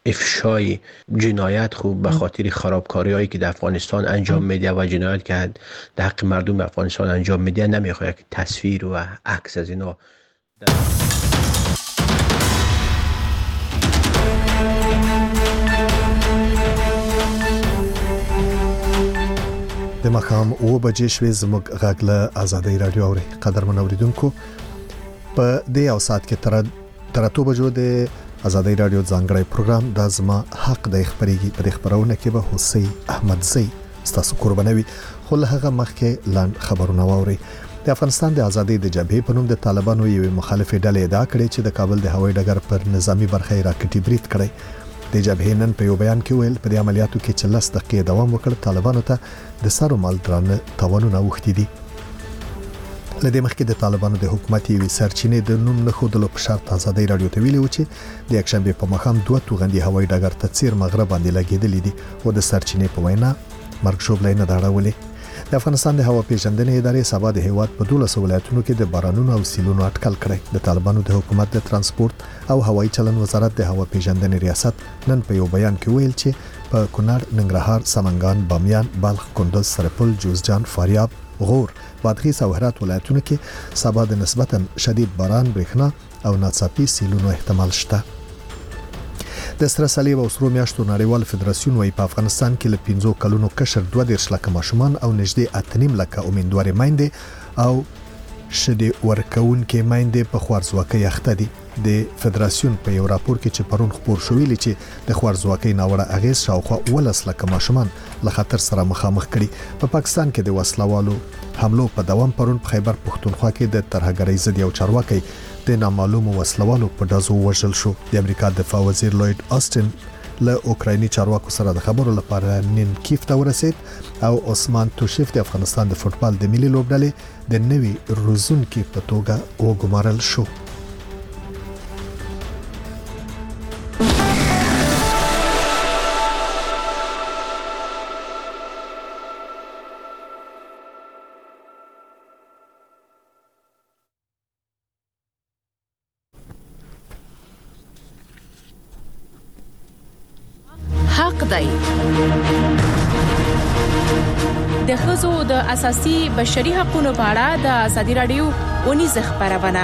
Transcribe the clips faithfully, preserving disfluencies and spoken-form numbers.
افشای جنایت خوب به خاطر خرابکاری هایی که در افغانستان انجام میده و جنایت که در حق مردم افغانستان انجام میده نمیخواد که تصویر و عکس از اینا د مخام او بجې شوې زموږ غږ له آزادۍ رادیو اوري قدرمن اوریدونکو په دې او سات کې تر تر اتو بجو د آزادۍ رادیو ځانګړی پروګرام د زما حق د خبرېږي په خبرونه کې به حسین احمدزی ستاسو قربانوي خو له هغه مخکې لاند خبرونه واوري. د افغانستان د ازادۍ د جبهې په نوم د طالبانو یو مخالفه ډلې ادعا کړې چې د کابل د هوایي ډګر پر نظامی برخه راکټي برید کړی. د جبهې نن په یو بیان کې ویل په دې عملیاتو کې چې لس دقیقې دوام وکړ طالبانو ته د سرو مال درانه تاوانونه وختي دي. لدې مخکې د طالبانو د حکومت یوې سرچینې د نوم نه خودلو په شرط آزادۍ رادیو ته ویلي و چې د یکشنبه په مخام دوه توغندي هوایي ډګر ته چیر مغرب باندې لګیدلې دي او د سرچینې په وینا مرګ شوبلې نه داړولې. د افغانستان د هوا پیژندنې ادارې سبا د هیواد په دولس ولایتونو کې د بارانونو او سیلونو اټکل کړی. د طالبانو د حکومت د ترانسپورت او هوایي چلن وزارت د هوا پیژندنې ریاست نن په یو بیان کې ویل چې په کونړ، ننګرهار، سمنګان، بامیان، بلخ، کندوز، سرپل، جوزجان، فاریاب، غور، بادغیس او هرات ولایتونو کې سبا د نسبتا شدید باران، برېښنا او ناڅاپي سیلونو احتمال شته. د سره صلیب او سرو میاشتو نړیوال فدراسیون وايي په افغانستان کې له پنځو کلونو کشر دوه دیرش لکه ماشومان او نږدې اته نیم لکه امیندوارې میندې او شدې ورکوونکې میندې په خوارځواکۍ اخته دي. د فدراسیون په یو راپور کې چې پرون خبر شوی لې چې د خوارځواکۍ ناوړه اغیز شاوخوا ولس لکه ماشومان له خطر سره مخامخ کړي. په پا پاکستان کې د وسلوالو حملو په دوام پرون په خیبر پختونخوا کې د ترهګرۍ ضد یو چارواکي د نامعلومو وسلوالو په دازو وژل شو. د امریکا دفاع وزیر لوید آستن له اوکرایني چارواکو سره د خبرو لپاره نن کیف ته ورسید او عثمان توشیف د افغانستان د فوتبال د ملي لوبډلې د نوي روزونکو په توګه وګمارل شو. حق دی. د ښځو د اساسي بشري حقوقو په اړه د ازادي رادیو ونیزه خبرونه.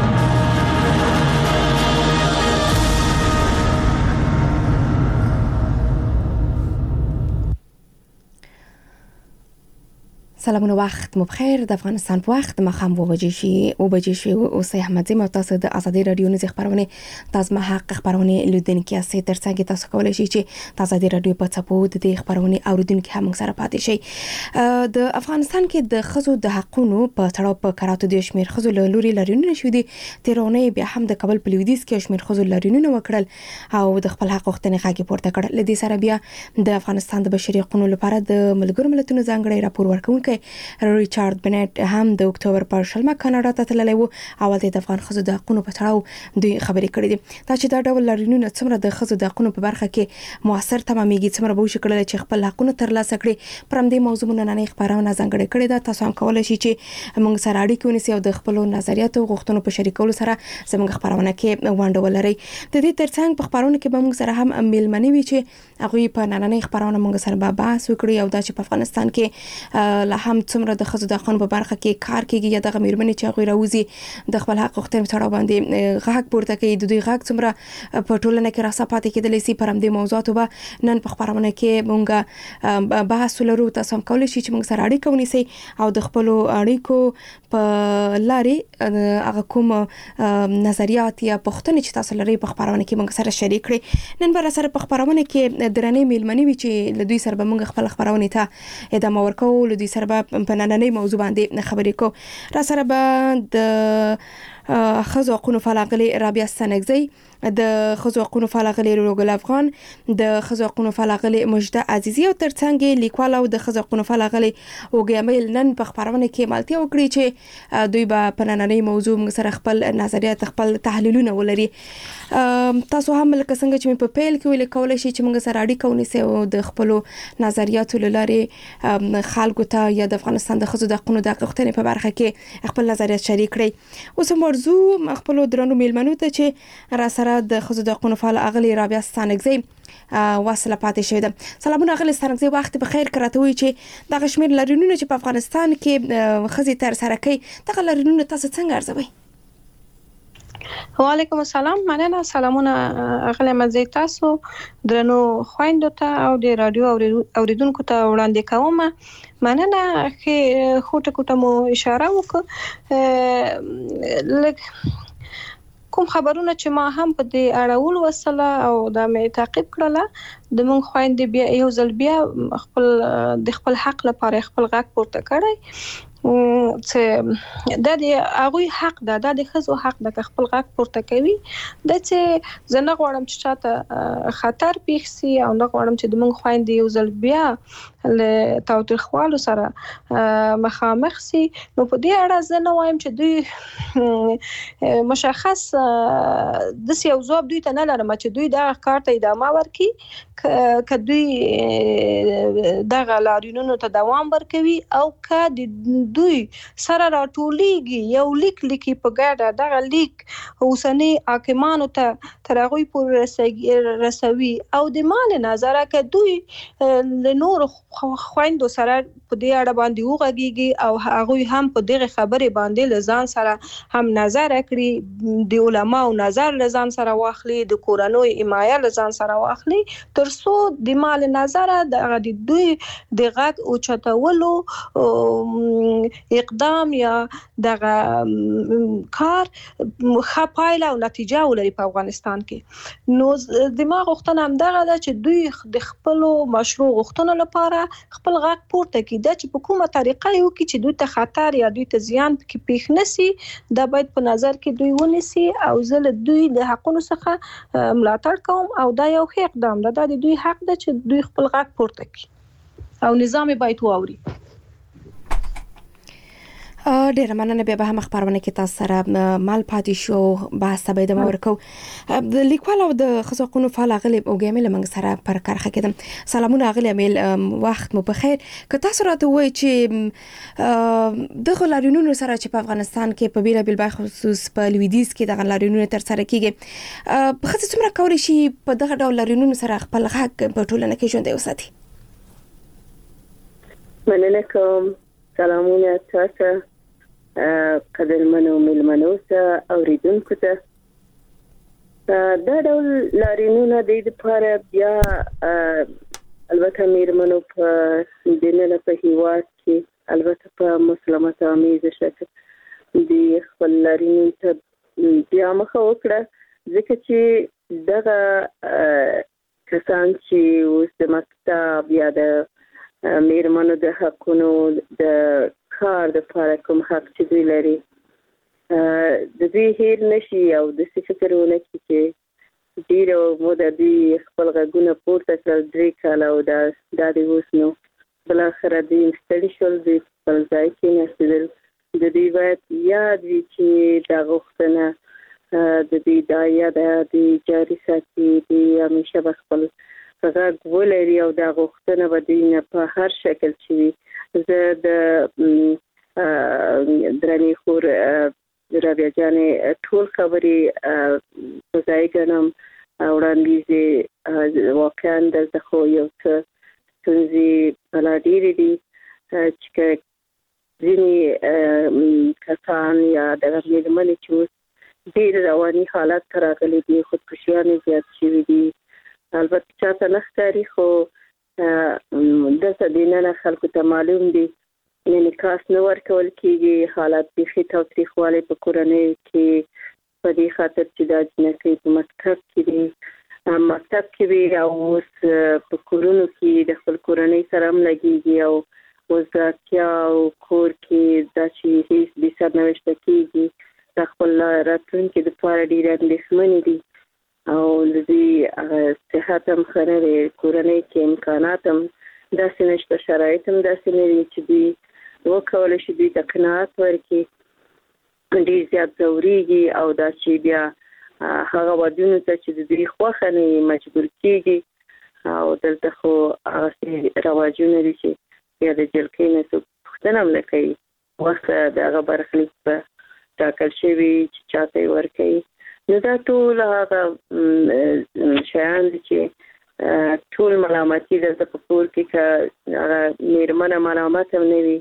سلامونه، وخت مو بخیر. د افغانستان په وخت مخام و بجې شي او بجې شي او سه احمد زما تاسو د ازادي رادیو نه خبرونه تاسو ما حق خبرونه لیدونکو اسې ترڅنګ تاسو کولای شئ چې د ازادي رادیو په څپو د خبرونه اوریدونکو هم سره پاتې شي. د افغانستان کې د خزو د حقونو په تړاو په کراتو د شمیر خزو لوري لريونه شو دي تیرونه بیا هم د کابل په لویدیځ کې شمیر خزو لريونه وکړل او د خپل حق وختنه غاګي پورته کړل. لدې سره بیا د افغانستان د بشري حقوقو لپاره د ملګرو ملتونو ځانګړي راپور ورکوونکی ریچارډ بنټ هم د اکتوبر پر شلمه کاناډا ته تللی وو. اول د افغان خزو د حقوقو په تړاو دوی خبرې کړې دي دا چې دا ډول لريونه څومره د خزو د حقوقو په برخه کې موثر تمامېږي، څومره به وشکړل چې خپل حقونه ترلاسه کړي. پرم دې موضوعونه نه خبرونه ځانګړي کړې ده. تاسو هم کولای شئ چې موږ سره اړیکه ونیسئ او د خپل نظریاتو او غوښتنو په شریکولو سره زموږ خبرونه کې ونډه ولرئ. د دې ترڅنګ په خبرونه کې به موږ سره هم میلمنې وي چې هغه په نننۍ خبرونه موږ سره به بحث وکړي او دا چې په افغانستان کې له هم څومره د خزو د قانون په برخه کې کار کوي یا د غمیرمنې چې غوي راوځي د خپل حق وختم تړاو باندې غاک پورته کوي. د دوی غاک څومره په ټولنه کې راځپاتې کېدلی سي. پرم دې موضوعاتو به نن په خبرونه کې موږ بحث ولرو. تاسو هم کولای شئ چې موږ سره اړیکه ونیسئ او د خپل اړیکو په لارې هغه کوم نظریات یا پوښتنې چې تاسو لري په خبرونه کې موږ سره شریک کړئ. نن به سره په خبرونه کې درنې میلمنې وي چې لدوی سره به موږ خپل خبرونه ته ادامه ورکوو. لدوی سره به په نننۍ موضوع باندې خبرې کو. را سره به د خزو حقوقو فعالغلي رابعه سنگزی، د خزو حقوقو فعالغلي روګل افغان، د خزو حقوقو فعالغلي مجده عزیزی او ترڅنګ لیکوال او د خزو حقوقو فعالغلي وګیامل نن په خبرونه کې مالتي وکړي چې دوی به په نننۍ موضوع موږ سره خپل نظریات خپل تحلیلونه ولري. تاسو هم لکه څنګه چې په پیل کې ویل کولای شئ چې موږ سره اړیکه ونیسئ او د خپل نظریاتو لاري خلکو ته یا د افغانستان د خزو د حقوقو د غوښتنې په برخه کې خپل نظریات شریک کړئ. اوس هم ورزو خپل درنو میلمنو ته چې را سره د خزو د حقوقو فعال اغلی رابعه ستانکزی واصله پاتې شوې ده. سلامونه اغلی ستانکزی، وخت بخیر. کراته وي چې د کشمیر لرینونه چې په افغانستان کې خزي تر سره کوي دغه لرینونه تاسو څنګه ارزوي؟ وعلیکم السلام، مننه. سلامونه اغلی مزه تاسو درنو خويندو ته او د رادیو اوریدونکو ته وړاندې کوم. مننه. چې خوټه کوټه مو اشاره وکړه لکه کوم خبرونه چې ما هم په دې اړول وسله او دا مې تعقیب کړله. د مونږ خويندې بیا یو ځل بیا خپل د خپل حق لپاره خپل غږ پورته کړی چې دا د هغوی حق ده، دا د ښځو حق ده که خپل غږ پورته کوي. دا چې زه نه غواړم چې چاته خطر پیښ سي او نه غواړم چې د مونږ خويندې یو ځل بیا له تاوتریخوالو سره مخامخ سي. نو په دې اړه زه نه وایم چې دوی مشخص د سیاو ځواب دوی ته نه لرم چې دوی دا کار ته ادامه ورکړي، که دوی دغه لارینونو ته دوام ورکوي او که د دوی سره راټولېږي یو لیک لیکي په ګډه، دغه لیک اوسنی حاکمانو ته تر هغوی پورې رسوي او د مال نظره که دوی له نورو خویندو سره په دې اړه باندې وغږیږي او هغوی هم په دغه خبرې باندې له ځان سره هم نظر کړي، د علماو نظر له ځان سره واخلي، د کورنۍ حمایه له ځان سره واخلي، تر څو د مال نظره دغه د دوی د غږ اوچتولو اقدام یا دغه کار ښه پایله او نتیجه ولري په افغانستان کې. نو دماغ غوښتنه هم دغه ده چې دوی د خپل مشروع غوښتنو لپاره خپل غږ پورته کړي. دا چې په کومه طریقه یو کې چې دوی ته خطر یا دوی ته زیان کې پیښ نشي، دا باید په نظر کې دوی ونیسي او زه له دوی د حقونو څخه ملاتړ کوم او دا یو ښه اقدام ده. دا د دوی حق ده چې دوی خپل غږ پورته کړي او نظام باید واوري. ډیره مننه. بیا به هم خبرونه کې تاسو سره مال پاتې شو بحث ته به ادامه ورکو. د لیکوال او د ښځو حقوقو فعال اغلی اوګیمل موږ سره پر کرخه کېدم. سلامونه اغلی امیل، وخت مو بخیر. که تاسو راته وایي چې دغه لارینونو سره چې په افغانستان کې په بیلابیل بای خصوص په لویدیځ کې دغه لارینونه تر سره کیږي، ښځې څومره کولی شي په دغه ډول لارینونو سره خپل غږ په ټولنه کې ژوندی وساتي؟ مننه کوم. سلامونه تاسو قدرمنو میلمنو ته اوریدونکو ته. دا ډول لارینونه د دې لپاره بیا البته میرمنو په دننه په هیواد کې البته په مسلمت آمیز شکل د خپل لارینو ته بیا مخه وکړه، ځکه چې دغه کسان چې اوس د مکتب یا د میرمنو د حقونو د کار د لپاره کوم حق چې دوی لري د دوی هیر نشي او د څه فکر ونه کړي چې ډېره موده دوی خپل غږونه پورته کړل درې کاله او دا دا د اوس نو بالاخره دوی ستړي شول، دوی خپل ځای کې ناستېدل. د دوی باید یاد وي چې دا غوښتنه د دوی دا یاد د جاري ساتي، دوی همیشه به خپل غږ ولري او دا غوښتنه به دوی نه په هر شکل چې وي. زه د درنې خور رابعه جانې ټول خبرې په ځای ګڼم. وړاندیز واقعا دلته خو یو څه ستونزې بلا ډېرې دي چې ځینې کسان یا دغه میرمنې چې اوس ډېر رواني حالت ته راغلي دي، خودکشیانې زیات شوي دي. البته چاته نه ښکاري خو دلته دننه خلکو ته معلوم دي، انعکاس نه ورکول کېږي. حالات بیخي تاوتریخوالی په کورنۍ کې په دې خاطر چې دا جنکۍ په مکتب کې دي، مکتب کې وي او اوس په کورونو کې د خپل کورنۍ سره هم لګېږي او اوس د اړتیا او کور کې دا چې هېڅ بې سرنوشته کېږي د خپل راتلونکي دپاره ډېرې اندېښمنې دي او د دوی صحت هم ښه نه دی، کورنۍ کې امکانات هم داسې نشته، شرایط هم داسې نه دي چې دوی وکولی شي دوی ته قناعت ورکړي. ډېر زیات ځورېږي او دا چې بیا هغه ودونو ته چې د دوی خوښه نه وي مجبور کېږي او دلته خو هغسې رواجونه دي چې بیا د جلکۍ نه څوک پوښتنه هم نه کوي. وخت د هغه برخلیک په ټاکل شوی چې چاته ورکړي نو دا ټول هغه شیان چې ټول ملامتي د پکور کې ک هغه میرمنه ملامت هم نه وي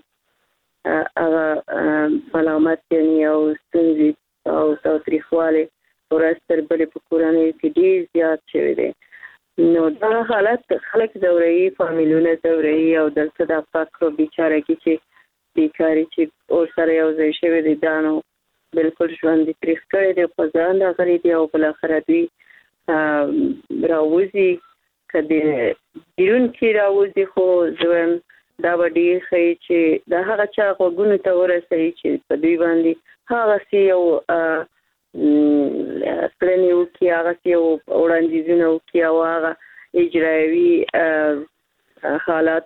هغه ملامت یعنی او ستونزې او تاریخواله ورستر بلې په کورانه کې ډیر زیات شوی دی نو دا حالت خلک زوري فامیلونه زوري او دلته د فقر او بیچاره کې چې بیکاری چې اور سره یو ځای شوی دی دا نو بالکل ژوند دې تریخ کړی دی په ځان دا غري دی او بل اخر دوی راوځي کدی بیرون کې راوځي خو ځوان دا وړي خي چې دا هغه چا غوګونو ته ورسېږي چې په دوی باندې هغه سی یو پلانیو کې هغه سی یو وړاندیزونه کوي او هغه اجرایوي حالات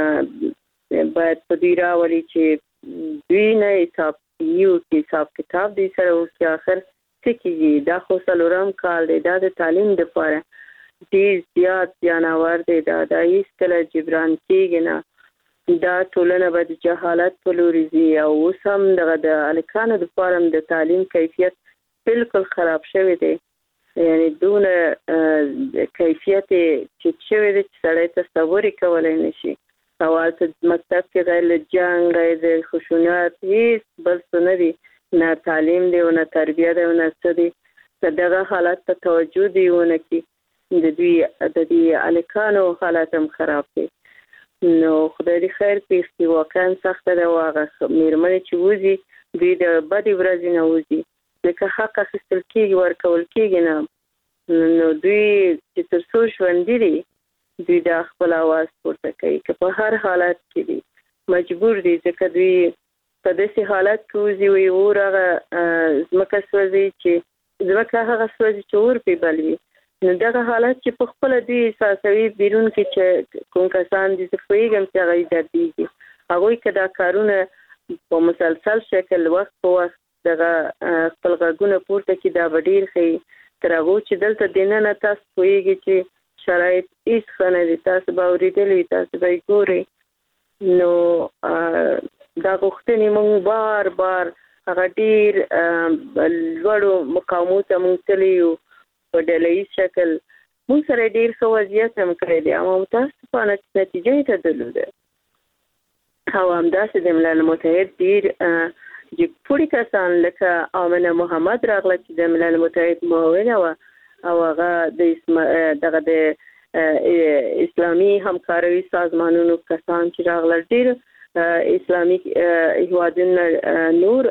باید په دوی راولي چې دوی نه حساب یو کې حساب کتاب دې سره او کې اخر څه کېږي دا خو څلورم کال دی دا د تعلیم لپاره ډیر زیات جانور دی دا د هیڅ کله جبران کېږي نه دا ټولنه به د جهالت په لوري ځي او اوس هم دغه د هلکانو دپاره هم د تعلیم کیفیت بالکل خراب شوی دی یعنی دونه کیفیت چې شوی دی چې سړی تصور یې کولی نه شي او هلته مکتب کې غیر له جنګ غیر د خشونت هیڅ بل څه نه دي نه تعلیم دی او نه تربیه دی او نه څه دي که دغه حالت ته توجه دی ونه کړي د دوی د دې هلکانو حالت هم خراب دی نو خدای دې خیر پېښ کړي واقعا سخته ده او هغه مېرمنې چې وځي دوی د بدې ورځې نه وځي ځکه حق اخیستل کېږي ورکول کېږي نه نو دوی چې تر څو ژوندي دي دوی د خپل आवाज پورته کوي که په هر حالت کې دي مجبور دي ځکه دوی په داسې حالت کې وځي وي اور هغه ځمکه سوځي چې ځمکه هغه سوځي چې اور پرې بل وي نو دغه حالت چې په خپله دوی احساسوي بیرون کې چې کوم کسان دي زه پوهېږم چې هغه یې دردېږي هغوی که دا کارونه په مسلسل شکل وخت په وخت دغه خپل غږونه پورته کړي دا به ډېر ښه تر هغو چې دلته دننه تاسو پوهېږي چې شرایط هیڅ ښه نه دي تاسو به اورېدلي تاسو به یې ګورئ نو دا غوښتنې موږ بار بار هغه ډېر لوړو مقامو ته موږ تللي یو په ډله ییز شکل موږ سره ډېر ښه وضعیت هم کړی دی اما متاسفانه نتیجه یې تدلو ده او همداسې د ملل متحد ډېر جګپوړي کسان لکه آمنه محمد راغله چې د ملل متحد معاونه وه او هغه د دغه د اسلامي همکارۍ سازمانونو کسان چې راغله ډېر اسلامي هیوادونه نور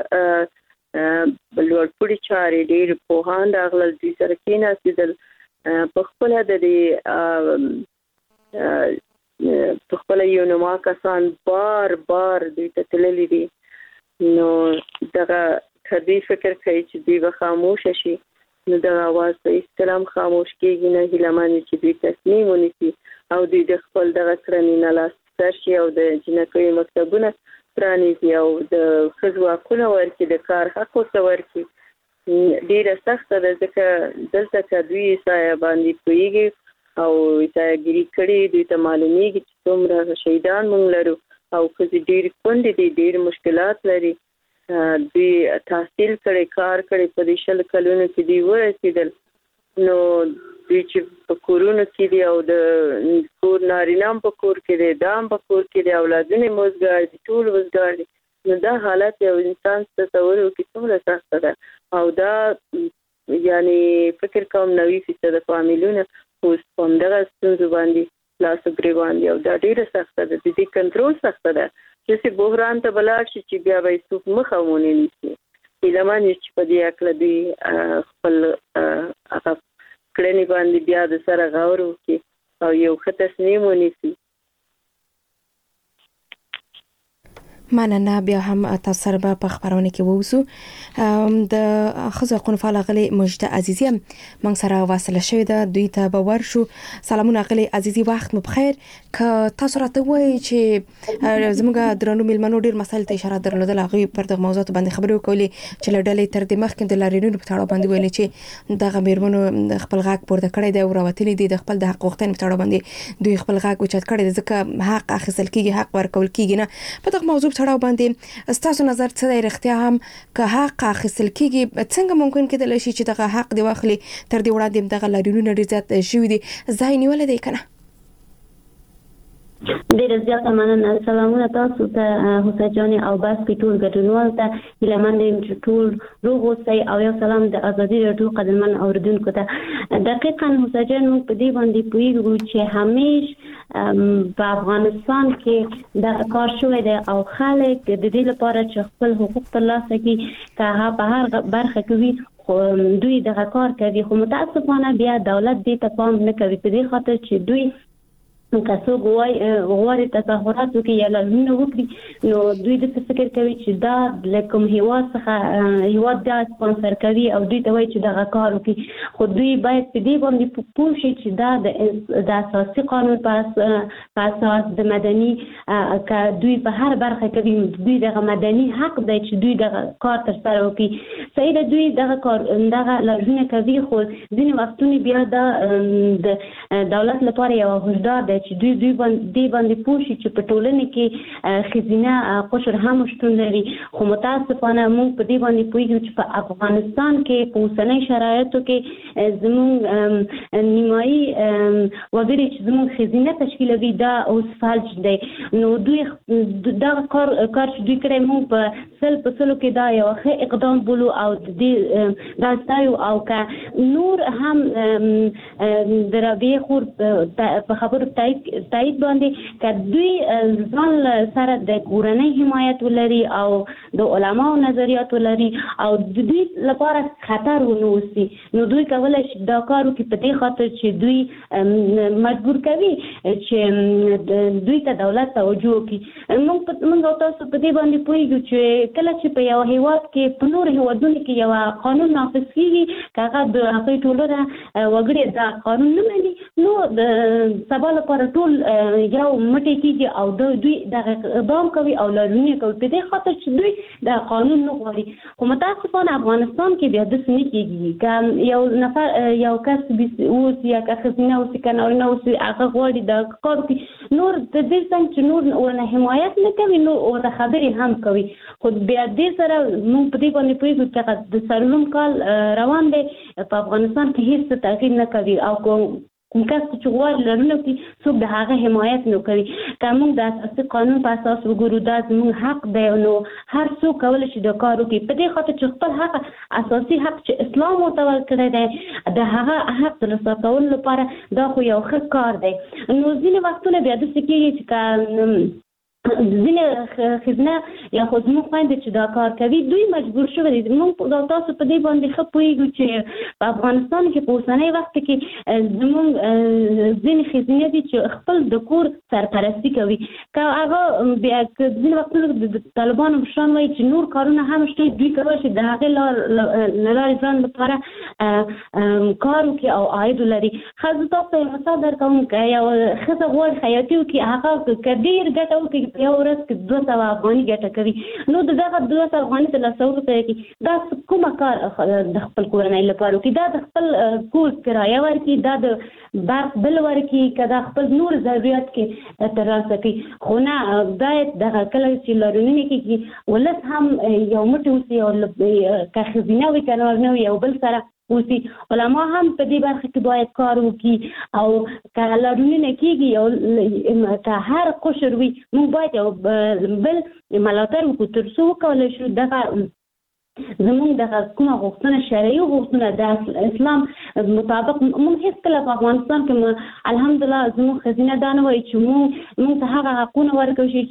لوړپوړي چارې ډېر پوهان راغلل دوی سره کېناستېدل په خپله د دې په خپله یو نما کسان بار بار دوی ته تللي دي نو دغه که دوی فکر کوي چې دوی به خاموشه شي نو دغه اواز په هېڅ کله هم خاموش کېږي نه هیله من چې دوی تصمیم ونیسي او دوی د خپل دغه کړنې نه لاس شي او د جنکیو مکتبونه پرانیزي او د ښځو حقونه ورکړي د کار حق ورته ورکړي ډېره سخته ده ځکه دلته که دوی عیسایه باندې پوهېږي او عیسایهګیري کړي دوی ته معلومېږي چې څومره شهیدان موږ لرو او ښځې ډېرې کونډې دي ډېر مشکلات لري دوی تحصیل کړي کار کړي په دې شل کلونو کې دوی ورسېدل نو دوی چې په کورونو کې دي او د کور نارینه هم په کور کې دی دا هم په کور کې دی اولادونه یې وزګار دي ټول وزګار دي نو دا حالت یو انسان تصور وکړي څومره سخته ده او دا یعنې فکر کوم نوي فیصده فامیلونه اوس په همدغه ستونزو باندې لاس و ګرېوان دي او دا ډېره سخته ده د دې کنټرول سخته ده چې بحران ته بلاړ شي چې بیا به یې څوک مخه ونه نیسي هیله من یم چې په دې هکله دوی خپل هغه کړنې باندې بیا د سره غور وکړي او یو ښه تصمیم ونیسي مننه بیا هم تاسو سره په خبرونه کې ووسو د ښځو حقوقو فعال غلي مجده عزیزی موږ سره واصله شوې ده دوی ته به ورشو سلامونه غلي عزیزی وخت مو بخیر ک تاسو راته وایي چې زموږ درنو ملمنو ډیر مسایل ته اشاره درلودل هغه پر دغه موضوع باندې خبرې وکولې چې لړلې تر دې مخکې د لارینونو په تړاو باندې ویلي چې دغه میرمنو خپل غاک پورته کړی دی او راوتلي دي د خپل د حقوقو په تړاو باندې دوی خپل غاک اوچت کړی دی ځکه حق اخیستل کیږي حق ورکول کیږي نه په دغه موضوع تړاو باندې ستاسو نظر څه دی؟ رښتیا هم که حق اخیستل کیږي څنګه ممکن کېدل شي چې دغه حق دی واخلي؟ تر دې وړاندې دغه لاریونونه ډېر زیات شوي دي، ځای نیولې دی کنه؟ ډېر زیات مننه. سلامونه تاسو ته حسین جان او بس په ټول ګډونوال ته هیلهمند یم چې ټول روغ اوسئ او یو سلام د ازادي راډیو قدرمن اوریدونکو ته. دقیقاً حسین جان موږ په دې باندې پوهیږو چې همیش په افغانستان کې د کار شوی دی او خلک د دې لپاره چې خپل حقوق ترلاسه کړي که هغه په هر برخه کې وي دوی دغه کار کوي، خو متاسفانه بیا دولت دې ته پام نه کوي په دې خاطر چې دوی که څوک غواړي تظاهرات وکړي یا لارښوونه وکړي نو دوی د فکر کوي چې دا له کوم هیواد څخه هیواد دا سپانسر کوي او دوی ته وایي چې دغه کار وکړي، خو دوی باید په دې باندې پوه شي چې دا د اساسي قانون په اساس د مدني که دوی په هر برخه کې دوی دغه مدني حق دی چې دوی دغه کار ترسره وکړي. صحیح ده دوی دغه کار دغه لارښوونه کوي، خو ځینې وختونه بیا دا د دولت لپاره یو هوښیار دی چې دوی دوی باندې باندې پوښي چې په ټولنه کې خزینه قشر هم شتون لري، خو متاسفانه موږ په دې باندې پوهیږو چې په افغانستان کې په اوسنۍ شرایطو کې زموږ نیمایي وګړي چې زموږ خزینه تشکیلوي دا اوس فلج دی. نو دوی دا کار کار چې دوی کړی موږ په سل په سلو کې دا یو ښه اقدام بولو او د دا ستایو او که نور هم د رابعې خور په خبرو تایید باندې که دوی ځان سره د کورنۍ حمایت ولري او د علماو نظریات ولري او د دوی لپاره خطر ونه اوسي نو دوی کولای شي دا کار وکړي په دې خاطر چې دوی مجبور کوي چې دوی ته دولت توجه وکړي. موږ موږ تاسو په دې باندې پوهیږو چې کله چې په یو هیواد کې په نور هیوادونو کې یو قانون نافذ کیږي که هغه د هغوی ټولنه وګړي دا قانون نه مني نو د سبا لپاره ټول یو مټې کیږي او دوی دغه اقدام کوي او لارښوونې کوي په دې خاطر چې دوی د قانون نه غواړي. خو متاسفانه افغانستان کې بیا داسې نه کیږي که یو نفر یو کس اوسي یا که ښځینه اوسي که نارینه اوسي هغه غواړي دا کار وکړي نور د دې څنګ چې نور ورنه حمایت نه کوي نو ورته خبرې هم کوي. خو بیا دې سره موږ په دې باندې پوهیږو چې د څلورم کال روان دی په افغانستان کې هیڅ تغییر نه کوي او کوم کس چې غواړي لرونه کې څوک د هغه حمایت نه کوي. که موږ د اساسي قانون په اساس وګورو دا زموږ حق دی نو هر څوک کولی شي د کار وکړي په دې خاطر چې خپل حق اساسي حق چې اسلام ورته ورکړی دی د هغه حق ترلاسه کولو لپاره دا خو یو ښه کار دی. نو ځینې وختونه بیا داسې کېږي چې که ځینې ښځینه یا خو زموږ خویندې چې دا کار کوي دوی مجبور شوي دي. موږ تاسو په دې باندې ښه پوهېږو چې په افغانستان کې په اوسنۍ وخت کې زموږ ځینې ښځینې دي چې خپل د کور سرپرستي کوي. که هغه بیا ځینې وختونه د طالبانو مشران وایي چې نور کارونه هم شته دوی کولی شي د هغې له لارې ځان لپاره کار وکړي او عاید ولري. ښه زه تاسو ته یو مثال درکوم که یو ښځه غواړي خیاطي وکړي هغه که ډېر ګټه وکړي یو ورځ کې دوه سوه افغاني ګټه کوي نو د دغه دوه سوه افغاني ترلاسولو ته کې دا کومه کار د خپل کورنۍ لپاره وکړي دا د خپل کور کرایه ورکړي دا د برق بل ورکړي که دا خپل نور ضرورت کې ترلاسه کړي. خو نه باید دغه کله چې لارښوونې کېږي ولس هم یو موټی اوسي او که ښځینه وي که نارینه وي یو بل سره اوسي. علما هم په دې برخه کې باید کار وکړي او که لارښوونې کېږي یو که هر قشر وي موږ باید یو بل ملاتړ وکړو تر څو وکولی شو دغه زموږ دغه کومه غوښتنه شرعي غوښتنه د اسلام مطابق موږ هېڅکله په افغانستان کې الحمدلله زموږ ښځینه دا نه وایي چې موږ موږ ته هغه حقونه ورکړل شي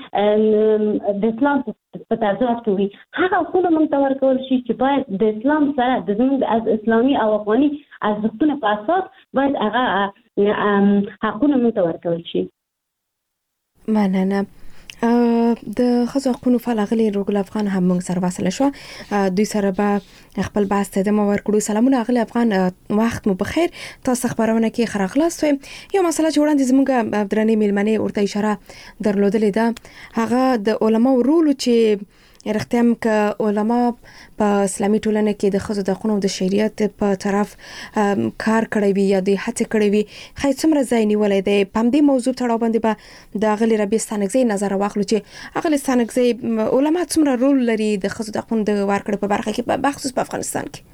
چې د اسلام په تضاد کې وي. هغه حقونه موږ ته ورکول شي چې باید د اسلام سره د زموږ اسلامي او افغاني ارزښتونه په اساس باید هغه حقونه موږ ته ورکول شي. مننه. د ښځو حقوقو فعال غلي روغل افغان هم موږ سره وصل شو دوی سره به خپل بحث ته ادامه ورکړو. سلامونه غلي افغان وخت مو بخیر. تاسو خبرونه کې خراغلاست یو مسله چې وړاندې زموږ درنې میلمنې ورته اشاره درلودلې ده هغه د علماو رول چې رختم ک علما په اسلامي ټولنه کې د خزو د قانون د شریعت په طرف کار کړی وي یا د هڅه کړی وي خای څومره ځای نیولای دی په دې موضوع تړاو باندې به د غلی ربي ستانګزي نظر واخلو چې غلی ستانګزي علما څومره رول لري د خزو د قانون د ورکړې په برخه کې په خصوص په افغانستان کې.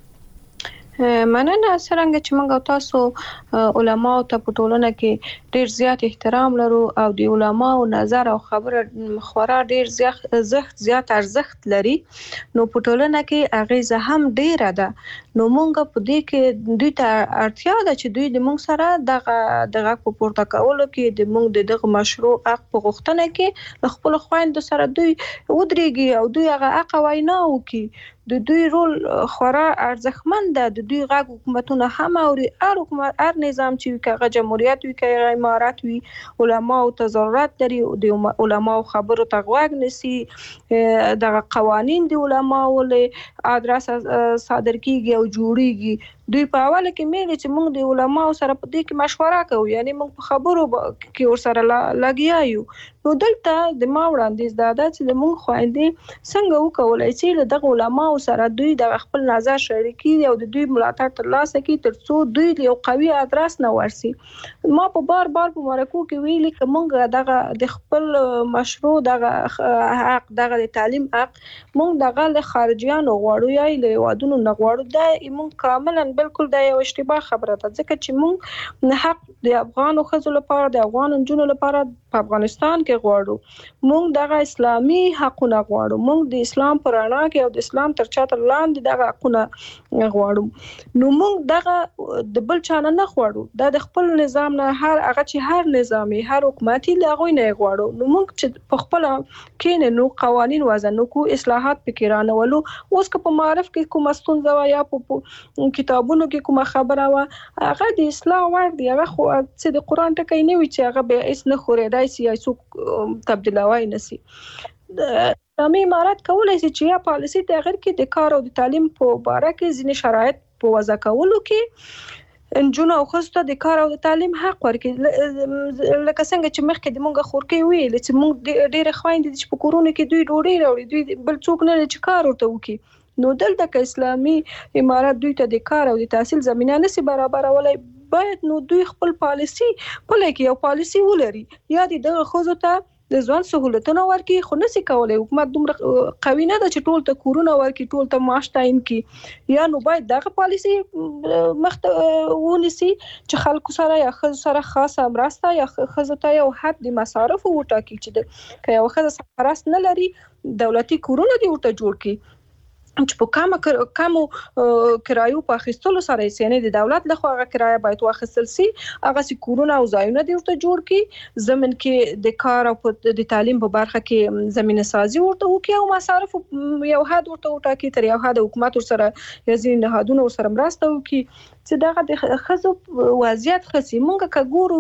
مننه. څنګه چې موږ تاسو علما او ته په ټولنه کې ډیر زیات احترام لرو او د علما او نظر او خبره خورا ډیر زیات زخت زیات ارزښت لري نو په ټولنه کې اغیزه هم ډیره ده نو موږ په دې کې دوی ته اړتیا ده چې دوی د موږ سره دغه دغه په پورته کولو کې د موږ دغه مشروع حق په غوښتنه کې خپل خويند سره دوی ودرېږي او دوی هغه حق وینا وکړي. د دوی رول خورا ارزښتمن ده. د دوی غږ حکومتونه هم او هر حکومت هر نظام چې کغه جمهوریت وي کغه امارات وي علما او تضررات لري د علما او خبرو ته غوږ نسی دغه قوانين د علما ولې ادرس صادر کیږي او جوړیږي. دوی په اواله کې مې چې موږ د علما سره په دې کې مشوره کوو یعنی موږ په خبرو کې ور سره لګیا یو. نو دلته د ما وړاندیز دا ده چې موږ خويندې څنګه وکولای چې د علما سره دوی د خپل نظر شریکي او د دوی ملاتړ ترلاسه کړي ترڅو دوی یو قوي ادرس نه ورسي. ما په بار بار په مرکو کې ویلي چې موږ دغه د خپل مشروع دغه حق دغه د تعلیم حق موږ دغه له خارجيانو غواړو یا له وادونو نه غواړو دا موږ کاملا بالکل دا یو اشتباه خبره ده ځکه چې موږ حق د افغانو خزو لپاره د افغان جنونو لپاره په افغانستان کې غواړو موږ دغه اسلامي حقونه غواړو موږ د اسلام پر رڼا کې او د اسلام تر چتر لاندې دغه حقونه غواړو نو موږ دغه د بل چانه نه غواړو دا د خپل نظام نه هر هغه چې هر نظامی هر حکومتي لاغوي نه غواړو نو موږ چې په خپل کې نو قوانين وزن کو اصلاحات پکې رانولو اوس که په معرف کې کوم ستونزه یا په کتابونو کې کوم خبره وا هغه د اصلاح ور دی هغه خو چې د قران ټکی نه وي چې هغه به اس نه خورېدای سي یا څوک تبدیلوي نسی. اسلامي امارات کولای شي چې یا پالیسي تغیر کې د کار او د تعلیم په اړه کې ځینې شرایط په وضع کولو کې انجونو او خصوصا د کار او د تعلیم حق ورکړي لکه څنګه چې مخکې د مونږ خورکې ویل چې مونږ ډېر خويندې چې په کورونه کې دوی ډوډۍ راوړي دوی بل څوک نه چې کار ورته وکړي نو دلته کې اسلامي امارات دوی ته د کار او د تحصیل زمينه نشي برابرولای باید نو دوی خپل پالیسي په لکه یو پالیسي ولري یا د خوځو ته د ځوان سہولتونه ورکي خو نشي کولای حکومت دومره قوي نه ده چې ټول ته کورونه ورکي ټول ته معاش تعین کی یا نو باید دغه پالیسي مخ ونیسي چې خلکو سره یا خزو سره خاصه مرسته یا خزو ته یو حد د مصارف وټاکي چې د که یو خزه سرپرست نه لري دولتي کورونه دی ورته جوړ کی چې په کومه کومو کرایو په اخیستلو سره یې د دولت له خوا هغه کرایه باید واخیستل شي هغه سي کورونه او ځایونه دی ورته جوړ کی زمين کې د کار او د تعلیم په برخه کې زمينه سازي ورته وکي او مصارف یو حد ورته وټاکي تر یو حد حکومت سره یزین نهادونه سره مرسته وکي چې دغه د خزو وضعیت خسي مونږه کګورو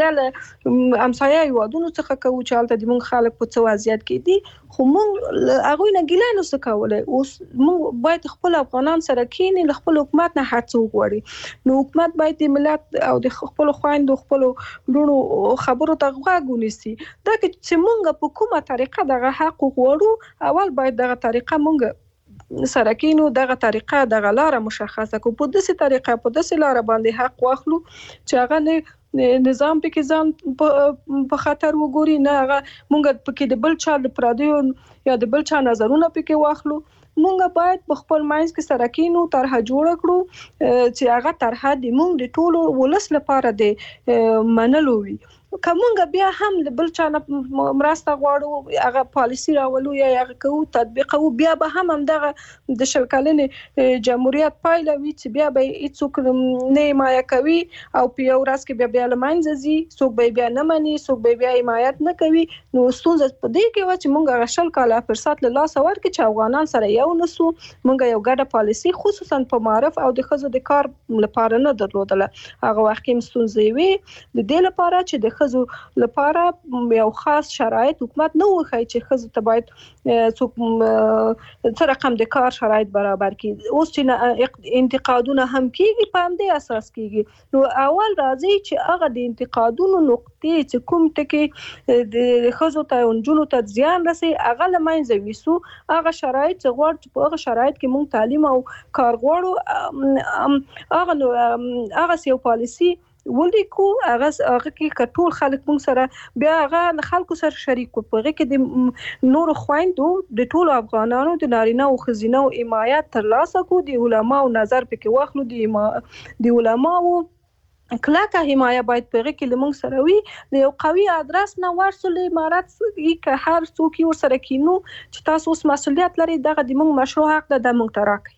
ګلاله امسایه یوادونو څخه کوو چې حالت د مونږ خلک په څه وضعیت کې دي خو مونږ هغه نه ګلانو څه کولای اوس مونږ باید خپل افغانان سره کینی له خپل حکومت نه هڅه وغوړي نو حکومت باید د ملت او د خپل خويندو خپل لونو خبرو ته غوږ ونیسي دا چې مونږ په کومه طریقه دغه حق غوړو اول باید دغه طریقه مونږ سره کینو دغه طریقه دغه لار مشخصه کو په داسې طریقه په داسې لار باندې حق واخلو چې هغه نه نظام پکې ځان په خطر وګوري نه هغه مونږ پکې د بل چا د پردیو یا د بل چا نظرونه پکې واخلو مونږ باید په خپل ماینس کې سره کینو طرح جوړ کړو چې هغه طرح د مونږ د ټولو ولس لپاره د منلو وي کومه بیا هم د بل چا مرسته غواړو هغه پالیسي راولو یا هغه کو تطبیق او بیا به هم هم دغه د شلکلنې جمهوریت پایله وي چې بیا به هیڅوک نه حمایت کوي او په یو ورځ کې بیا بیا لمنځي څوک به بیا نه مني څوک به بیا حمایت نه کوي نو ستونزه په دې کې و چې مونږ غشل کاله فرصت له لاس ورکړي چې افغانان سره یو نسو مونږ یو ګډه پالیسي خصوصا په معرف او د خزو د کار لپاره نه درلودله هغه وخت کې ستونزې وي د دې لپاره چې د خزو لپاره یو خاص شرایط حکومت نه وخی چې خزو ته باید څوک څه رقم د کار شرایط برابر کړي. اوس چې انتقادونه هم کیږي په همدې اساس کیږي، نو اول راځي چې هغه د انتقادونو نقطې چې کوم ټکي د خزو ته انجونو ته زیان رسي هغه لمنځه ویسو. هغه شرایط چې غواړي په هغه شرایط کې مونږ تعلیم او کار غواړو هغه هغه یو پالیسی ولیکو، هغه هغه کې کټول خلک مونږ سره بیا هغه خلکو سره شریک کو، په هغه کې د نور خويندو د ټولو افغانانو د نارینه او ښځینه او حمایت ترلاسه کو، د علماو نظر پکې واخلو، د د علماو کلاکه حمایه باید په هغه کې لمونږ سره وي. د یو قوي ادرس نه ورسول امارات کې هر څوک ور سره کینو چې تاسو اوس مسؤلیت لري دغه د مونږ مشروع حق ده د مونږ تراکي.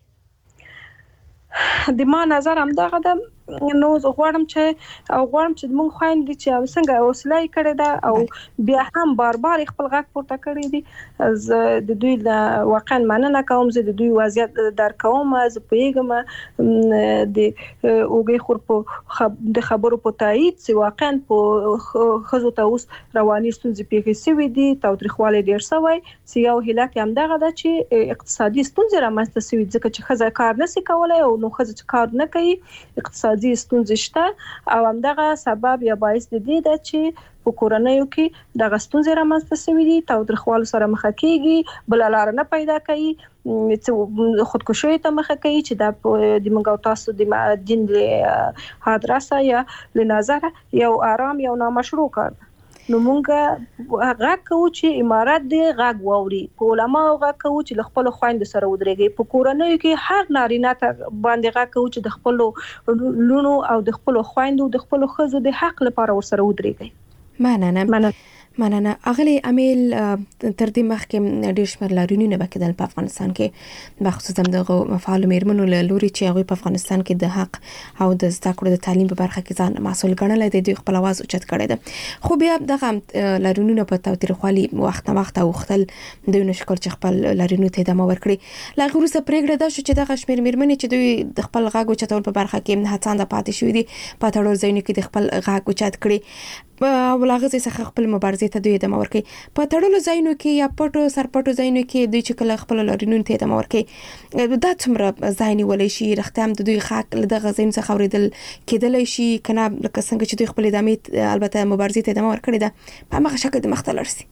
د ما نظر هم دغه ده. نو غواړم چې او غواړم چې موږ خويندې چې څنګه حوصله کړې ده او بیا هم بار بار خپل غږ پورته کړی دي، زه د دوی واقعا مننه کوم، زه د دوی وضعیت درک کوم، زه پوهیږم د اوګي خور په د خبرو په تایید چې واقعا په خزو ته اوس رواني ستونزې پیښې شوې دي، تاوتریخوالی ډیر شوی، چې یو هلاک هم دغه ده چې اقتصادي ستونزې رامنځته شوې ځکه چې خزه کار نشي کولای او نو خزه کار نه کوي، اقتصادي ستونزې شته او همدغه سبب یا باعث د دې ده چې په کورنیو کې دغه ستونزې رامنځته شوې دي، تاوتریخوالي سره مخ کېږي، بل لار نه پیدا کوي، چې خودکشي ته مخ کوي چې د د منګو تاسو د دین له حادثه یا له نظر یو آرام یو نامشروع کار. نو مونږه غږ کوو چې امارات دی غږ ووري، په علماء غږ کوو چې خپل خويند سره ودرېږي، په کورنیو کې هر نارینه ته باندې غږ کوو چې د خپل لونو او د خپل خويندو د خپل خزو د حق لپاره ور سره ودرېږي. مننه مننه مننه اغلی امیل تر دې مخکې ډیر شمېر لارښوونې وکړل په افغانستان کې بخصوص دغه فعال میرمنو له لوري چې هغه په افغانستان کې د حق او د زده کړو د تعلیم په برخه کې ځان مسؤل ګڼل دي، د خپل आवाज اوچت کړي ده. خو بیا دغه لارښوونې په تاوتریخوالي وخت وخت او وختل د نشکر چې خپل لارښوونې ته ادامه ورکړي. لا غوسه پرېګړه ده چې دغه شمېر میرمنې چې دوی د خپل غږ اوچتول په برخه کې هڅاند پاتې شوې دي، په تړور ځایونو کې د خپل غږ اوچت کړي، ولغه څخه خپل مبارزه ته دوی ادامه ورکړي. په تړلو ځایونو کې یا پټو سرپټو ځایونو کې دوی چې کله خپل لارښوونې ته ادامه ورکړي، دا څومره ځای نیولای شي، رښتیا هم د دوی حق له دغه ځایونو څخه اورېدل کېدلی شي کنه، لکه څنګه چې دوی خپل ادامه البته مبارزه ته ادامه ورکړي ده په هغه شکل د مختلف سي.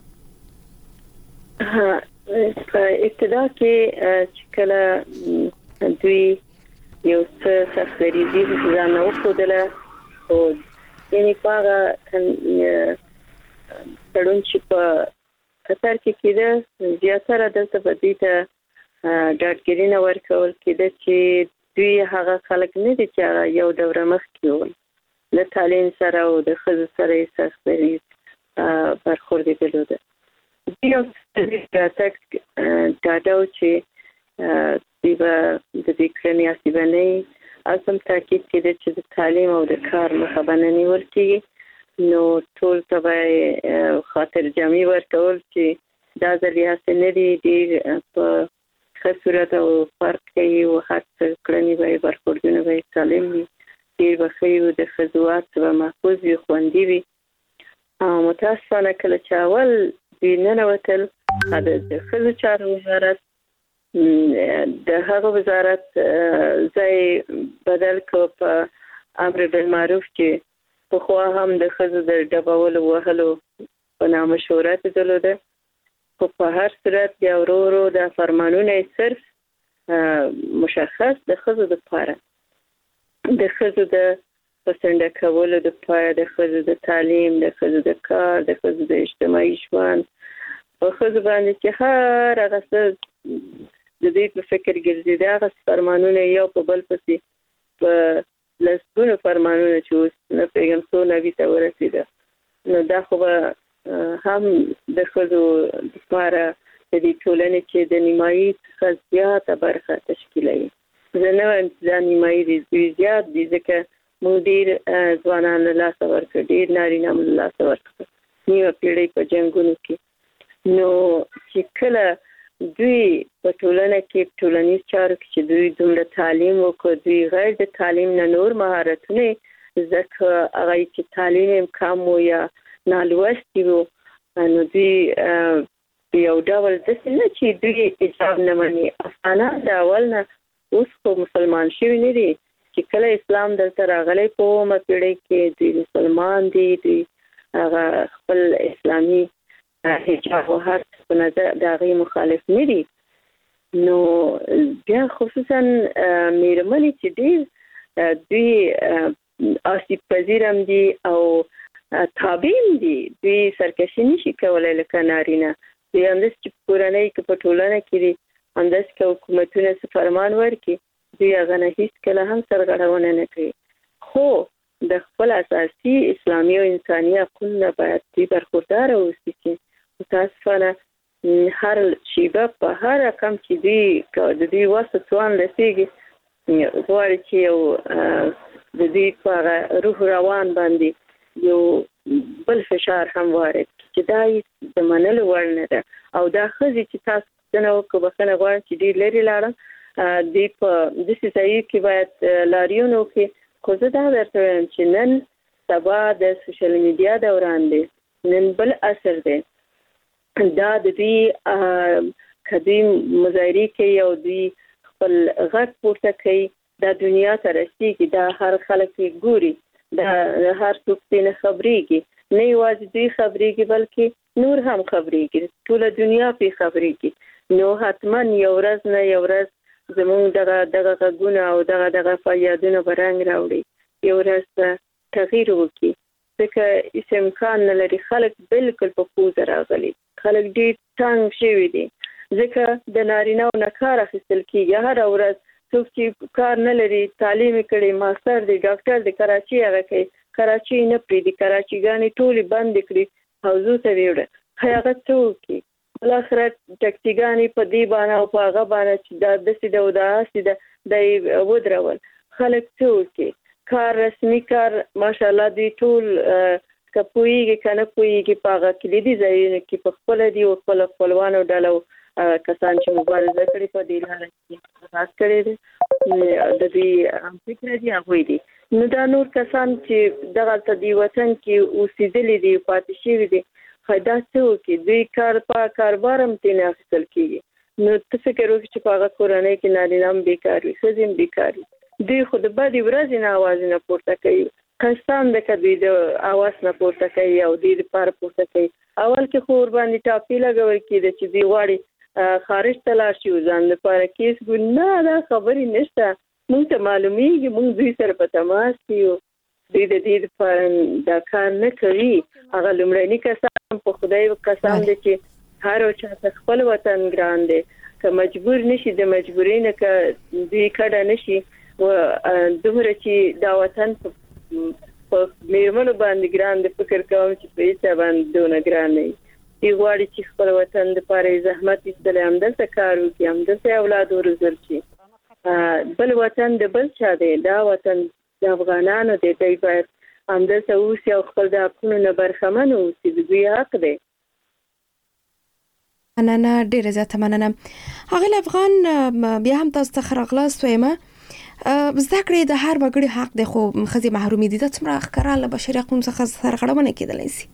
په ابتدا کې چې کله دوی یو څه سختريږي چې ځان نو خودله او یعنی پاغه تړون چې په قطر کې کېده زیاتره دلته په دې ته ډاډګرینه ورکول کېده چې دوی هغه خلک نه دي چې یو دوره مخکې وو له تعلیم سره او د ښځو سره یې سختري برخورد درلوده. دوی یو څه ډاډه و چې دوی به د دې کړنې اسیبنۍ اصل تاکید کېده چې د تعلیم او د کار مخه به نه نیول کېږي، نو ټول ته به خاطر جمعي ورکول چې دا ځل یې هسې نه دي، ډېر په ښه صورت او فرق کوي او هر څه کړنې به یې برخوردونه به یې سالم وي، ډېر به ښه وي، د ښځو واک به محفوظ وي، خوندي وي. متاسفانه کله چې اول دوی ننوتل د ښځو چارو وزارت د هغه وزارت ځای بدل کړ په امر بالمعروف چې په خو هم د ښځو د ډبولو وهلو په نامه شهرت درلوده، خو په هر صورت بیا ورو ورو د فرمانونه صرف مشخص د ښځو لپاره د ښځو د پسنده کولو لپاره، د ښځو د تعلیم، د ښځو د کار، د ښځو د اجتماعي ژوند په ښځو باندې چې هر هغه څه د دې په فکر ګرځي، دا غس فرمانونه یو په بل پسې په لسګونو فرمانونه چې اوس نه پیغام سو نبی ته ورسیده، نو دا خو هم د ښځو لپاره د دې ټولنې چې د نیمایي څخه زیاته برخه تشکیلوي. زه نه وایم چې دا نیمایي دي، زیات دي، ځکه موږ ډېر ځوانان له لاسه ورکړو، ډېر نارینه مو له لاسه ورکړو نیمه پیړۍ په جنګونو کې. نو چې کله دوی په ټولنه کې ټولنیز چارو کې چې دوی دومره تعلیم وکړي، دوی غیر د تعلیم نه نور مهارتونه ځکه هغه چې تعلیم کم و یا نالوستي وو نو دوی یو ډول د څه چې دوی حجاب نه مني افغانان د اول نه اوس خو مسلمان شوي نه دي چې کله اسلام دلته راغلی په اومه پیړۍ کې دوی مسلمان دي دوی هغه خپل اسلامي حجاب او هر څه په نظر د هغې مخالف نه دي نو بیا خصوصا میرمنې چې ډېر دوی آسیب پذیر هم دي او تابع هم دي دوی سرکشي نشي کولی لکه نارینه دوی همداسې چې په کورنۍ کې په ټولنه کې دي همداسې که حکومتونه څه فرمان ورکړي دوی هغه نه هېڅکله هم سرغړونه نه کوي خو د خپل اساسي اسلامي او انساني حقونو باید دوی برخورداره اوسي چې متاسفانه هر شیبه په هر رقم چې دوی د دوی وسه توان رسېږي غواړي چې یو د دوی په روح روان باندې یو بل فشار هم وارد چې دا د منلو وړ نه ده او دا ښځې چې تاسو پوښتنه وکړو بخښنه غواړم چې ډېر لرې لاړم دوی په داسې ځایو کې باید لاریون وکړي خو زه دا درته وایم چې نن سبا د سوشل میډیا دوران دی نن بل عصر دی دا د دوی که دوی مظاهرې کوي او دوی خپل غږ پورته کوي دا دنیا ته رسېږي دا هر خلک یې ګوري دا هر څوک پرې نه خبرېږي نه یوازې دوی خبرېږي بلکې نور هم خبرېږي ټوله دنیا پرې خبرېږي نو حتما یو ورځ نه یو ورځ زموږ دغه دغه غږونه او دغه دغه فریادونه به رنګ راوړي یو ورځ به تغییر وکړي ځکه هېڅ امکان نه لري خلک بلکل په پوزه راغلي خلک ډېر تنګ شوي دي ځکه د نارینهو نه کار اخیستل کېږي هره ورځ څوک چې کار نه لري تعلیم یې کړی ماستر دی ډاکټر دی کراچي هغه کوي کراچي نه پرېږدي کراچيګانې ټولې بندې کړي حوزو ته یې وړه ښایي هغه څه وکړي بالاخره ټکسیګانې په دې بانه او په هغه بانه چې دا داسې ده او دا هسې ده دا یې ودرول خلک څه وکړي کار رسمي کار ماشاءالله دوی ټول که پوهېږي که نه پوهېږي په هغه کلیدي ځایونو کې په خپله دي او خپل خپلوانو ډله کسان چې مبارزه کړې په دې لاره کې راز کړی دی د دوی فکر دي هغوی دي نو دا نور کسان چې دغلته دې وطن کې اوسېدلي دي پاتې شوي دي ښایي دا څه وکړي دوی کار په کاروبار هم ترې نه اخیستل کېږي نو ته فکر وکړي چې په هغه کورنۍ کې نارینه هم بېکار وي ښځې هم بېکار وي دوی خو د بدې ورځې نه اواز نه پورته کوي قسم ده که دوی د اواز نه پورته کوي او دوی دپاره پورته کوي اول کې خو ورباندې ټاپې لګول کېده چې دوی غواړي خارج ته لاړ شي ځان لپاره کیس ګونه دا خبرې نشته موږ ته معلومیږي موږ دوی سره په تماس کې یو دوی د دې لپاره دا کار نه کوي هغه لومړني کسان په خدای قسم دی چې هر چا ته خپل وطن ګران دی که مجبور نشي د مجبورۍ نه که دوی کډه نشي و دومره چې دا وطن په میرمنو باندې ګران دی فکر کوم چې په هېڅ باندې دونه ګران نه وي دوی غواړي چې خپل وطن دپاره یې زحمت ایستلی همدلته کار وکړي همدلته اولاد وروزل شي بل وطن د بل چا دی دا وطن د افغانانو دی دوی باید همدلته اوسي او خپل د حقونو نه برخمن اوسي د دوی حق دی مننه ډیره زیاته مننه هغه افغان بیا هم تاسو ته راغلاست وایم زده کړې د هر وګړي حق دی خو ښځې محرومې دي دا څومره ښکاره له بشري حقونو څخه سرغړونه کېدلی شي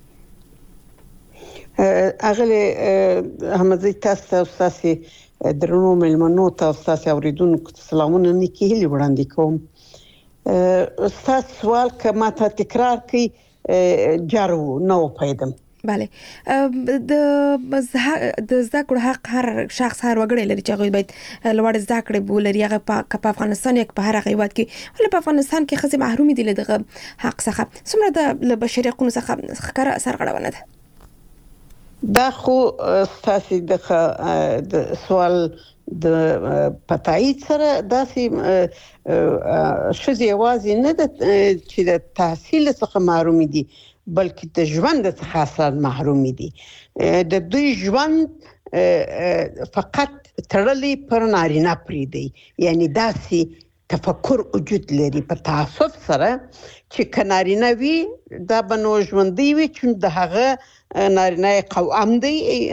اغله احمدزي تاسو تاسو درنو ملمنو تاسو اوریدونکو سلامونه نیکی هلي وړاندې کوم استاد سوال کما ته تکرار کوي جارو نو پیدم بله د د زده کړو حق هر شخص هر وګړی لري چې هغه باید لوړ زده کړې بولري هغه په افغانستان یک په هر هیواد کې ولې په افغانستان کې ښځې محرومې دي له دغه حق څخه څومره د بشري حقوقو څخه ښکاره سرغړونه ده دا خو تاسو د سوال د پتايت سره داسې شذ یوازې نه د چې د تحصیل څخه محروم دي بلکې د ژوند څخه اصلا محروم دي د دوی ژوند فقط تړلې پر نارینه پرې دی یعنی داسې تفکر وجود لري په تعصب سره چې کنارینه وی دا بنو ژوندۍ وي چې د هغه نارینه قوام دی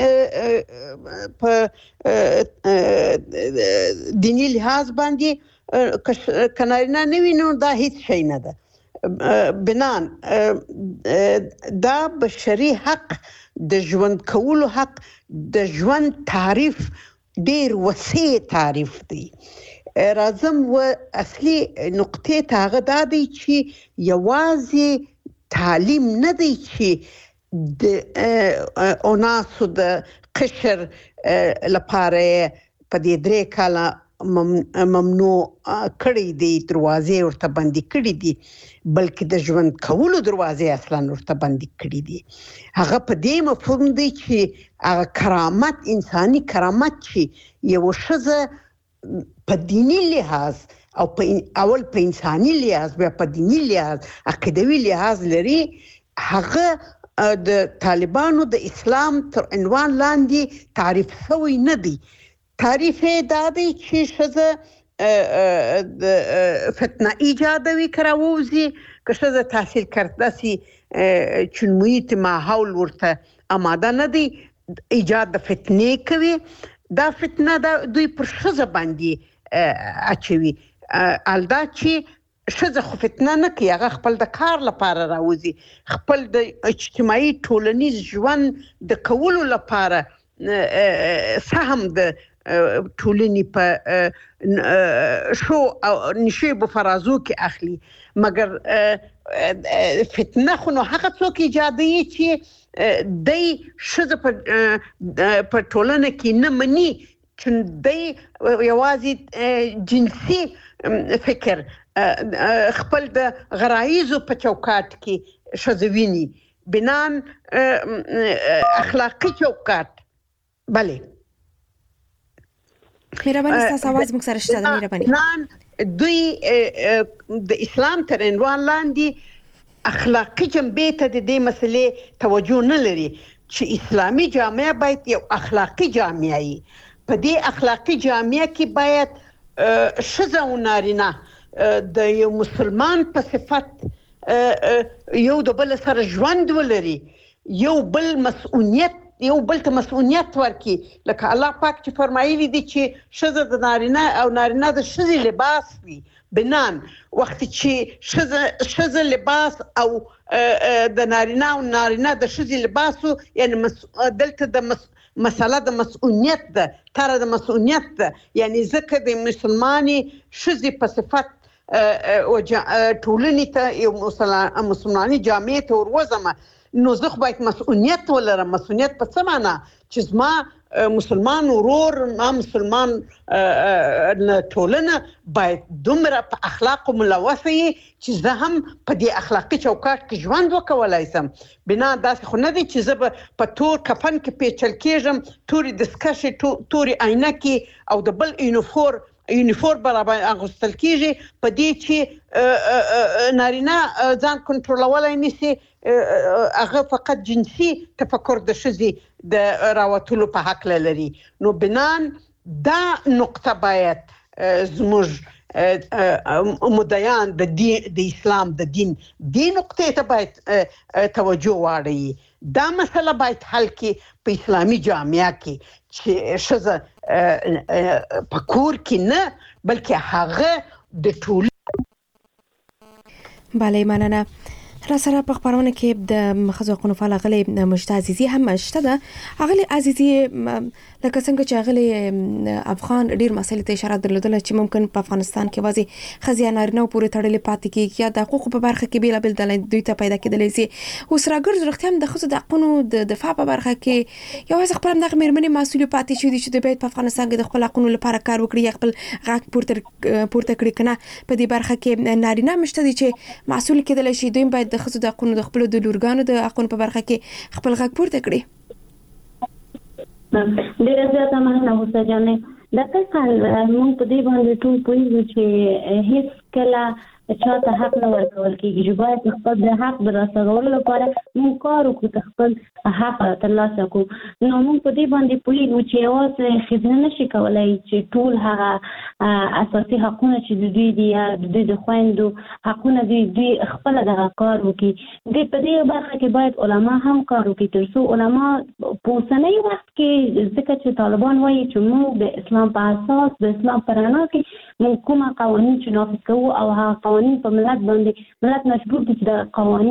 په دینی لحاظ باندې کنارینه نه وي نو دا هیڅ شي نه ده بنان دا بشري حق د ژوند کولو حق د ژوند تعریف ډیر وسیع تعریف دی. راځم و اصلي نقطې ته هغه دا دی چې یوازې تعلیم نه دی چې د اوناسو د قشر لپاره په دې درې کاله ممنوع کړی دی، دروازې ورته بندي کړی دي، بلکې د ژوند کولو دروازې اصلا ورته بندي کړی دي. هغه په دې مفهوم دی چې هغه کرامت، انساني کرامت چې یو ښځه په دینی لحاظ او په اول په انساني لحاظ بیا په دینی لحاظ عقیدوي لحاظ لري، هغه د طالبانو د اسلام تر عنوان لاندې تعریف شوی نه دی. تعریف یې دا دی چې ښځه د فتنه ایجادوي که راووځي، که ښځه تحصیل کرده سي چون محیط ماحول ورته آماده نه دی، ایجاد د فتنې کوي. دا فتنه دا دوی پر ښځه باندې اچوي. الدا چې ښځه خو فتنه نه کوي، هغه خپل د کار لپاره راوځي، خپل د اجتماعي ټولنیز ژوند د کولو لپاره سهم د ټولنې په شو او نشیب و فرازو کې اخلي. مګر فتنه خو نو هغه څوک ایجادوي چې دی ښځه په ټولنه کې نه مني، چون دی یوازې جنسي فکر خپل د غرایزو په چوکاټ کې ښځه ویني، بنان اخلاقي چوکاټ. بله مهرباني ستاسو आवाज موږ سره شته. مهرباني دوی د اسلام تر عنوان لاندې اخلاقی جنبې ته د دې مسلې توجه نه لري چې اسلامي جامعه باید یو اخلاقی جامعه وي. په دې اخلاقی جامعه کې باید ښځه او نارینه د یو مسلمان په صفت یو د بل سره ژوند ولري، یو بل مسؤلیت یو بل ته مسؤلیت ورکړي. لکه الله پاک چې فرمایلی دی چې ښځه د نارینه او نارینه د ښځې لباس وي. بنان وخت چې ښځه ښځه لباس او د نارینه او نارینه د ښځې لباسو، یعنی دلته د مسله د مسؤلیت ده، تر د مسؤلیت ده، یعنی ځکه د مسلمانې ښځې په صفت ټولنې ته یو مسلمانې جامعې ته وروځم، نو زه خو باید مسؤلیت ولرم. مسؤلیت په څه معنا؟ چې زما مسلمان ورور، ما مسلمان ټولنه باید دومره په اخلاقو ملوثه وي چې زه هم په دې اخلاقي چوکاټ کې ژوند وکولی شم. بنا داسې خو نه دی چې زه به په تور کفن کې پیچل کېږم، تورې دستکشې، تورې عینکې او د بل یونیفور یونیفورم برابر اغوستل کېږي، په دې چې نارینه ځان کنټرولولی نشي، هغه فقط جنسي تفکر د ښځې د راوتلو په حق لري. نو بنان دا نقطه باید زموږ مدعیان د د اسلام د دین دې نقطې ته باید توجه واړوي. دا مسله باید حل کړي په اسلامي جامعه کې چې ښځه په کور کې نه، بلکې هغه د ټول. بله مننه. را سره په خبرونه کې د ښځو حقوقو فعال غلي مجتهد عزیزي هم شته ده. غلي عزیزي لکه څنګه چې غلي افغان ډیر مسایل ته اشاره درلودله چې ممکن په افغانستان کې وازي خزي نارینه پورې تړلې پاتې کیږي یا د حقوقو په برخه کې بیل بیل دلایل دوی ته پیدا کېدلی سي. اوس راګرځ رښتیا هم د ښځو د حقوقو د دفاع په برخه کې یو ځکه خپل دغه مېرمنې مسؤل پاتې شي چې د بیت په افغانستان کې د خپل حقوقو لپاره کار وکړي، خپل غاک پورته پورته کړي کنه. په دې برخه کې نارینه مشته دي چې مسؤل کېدلی شي، دوی باید د ښځو د حقوقو د خپل د لورګانو د حقوقو په برخه کې خپل غاک پورته کړي. ډیره زیاته مننه اوسه جانې. د تاسو موږ په دې باندې ټول پوهیږو چې هیڅ کله چاته حق نه ورکول کېږي، چې باید خپل د حق د رسولو لپاره موږ کار وکړو، خپل حق ترلاسه کړو. نو موږ په دې باندې پوهیږو چې یوازې ښځه نشي کولای چې ټول هغه اساسي حقونه چې د دوی دي یا د دوی د خویندو حقونه دي دوی خپل دغه کار وکړي. د په دې برخه کې باید علما هم کار وکړي، تر څو علما په اوسنۍ وخت کې ځکه چې طالبان وایي چې موږ د اسلام په اساس د اسلام په رڼا کې موږ کومه قوانين چې نافذ کوو او هغه قوانين په ملت باندې ملت مجبور دي چې د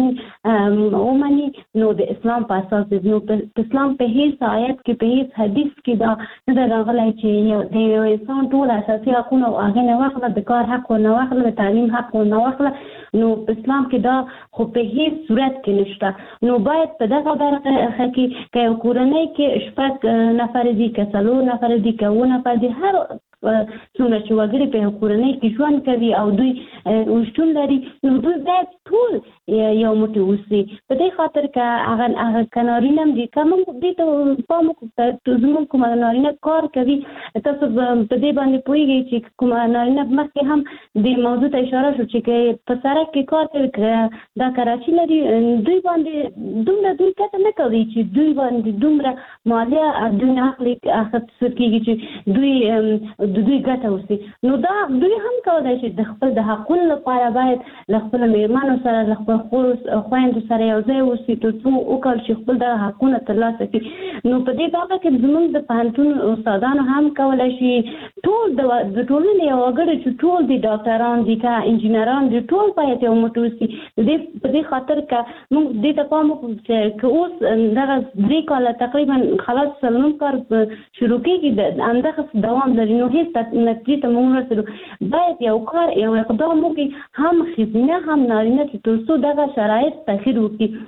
قوانين ومني نو د اسلام په اساس دي. نو په اسلام په هیڅ آیت کې په هیڅ حدیث کې دا نه راغلی چې یو انسان ټول اساسي حقوق او هغه نه واخله، د کار حق نه واخله، د تعلیم حق نه واخله. نو په اسلام کې دا خو په هیڅ صورت کې نشته. نو باید په دغه برخه کې که یو کورنۍ کې شپږ نفر دي، که څلور نفر دي، که اووه نفر دي، هر څومره چې وګړي په کورنۍ کې ژوند کوي او دوی وشتون لري، نو دوی باید ټول یو موټی اوسي. په دې خاطر که هغه هغه کنارینه دي که موږ دې ته پام وکړو، زموږ کومه نارینه کار کوي، تاسو په دې باندې پوهیږئ چې کومه نارینه مخکې هم د موضوع ته اشاره شو چې په سړک کې کار کوي، دا کراچي لري، دوی باندې دومره دوی کته نه کوي چې دوی باندې دومره مالیه دوی نه اخلي اخیستل کېږي چې دوی د دوی ګټه وسی. نو دا دوی هم کولای شي د خپل د حقوقو لپاره باید له خپل میرمنو سره له خپل خویندو سره یو ځای وسی ترڅو وکړي چې خپل د حقوقو ترلاسه کړي. نو په دې برخه کې زموږ د پوهنتون استادانو هم کولای شي ټول د ټولنې یو وګړي چې ټول دي ډاکټران دي که انجینران دي ټول باید یو موټی وسی. د په دې خاطر که موږ دې ته پام وکړو چې اوس دغه درې کاله تقریبا خلاص څلورم کار شروع کېږي د همدغه دوام لري. نو نتیجه ته موږ رسېدو باید یو کار یو اقدام وکړي هم ښځینه هم نارینه چې ترڅو دغه شرایط تغیر وکړي.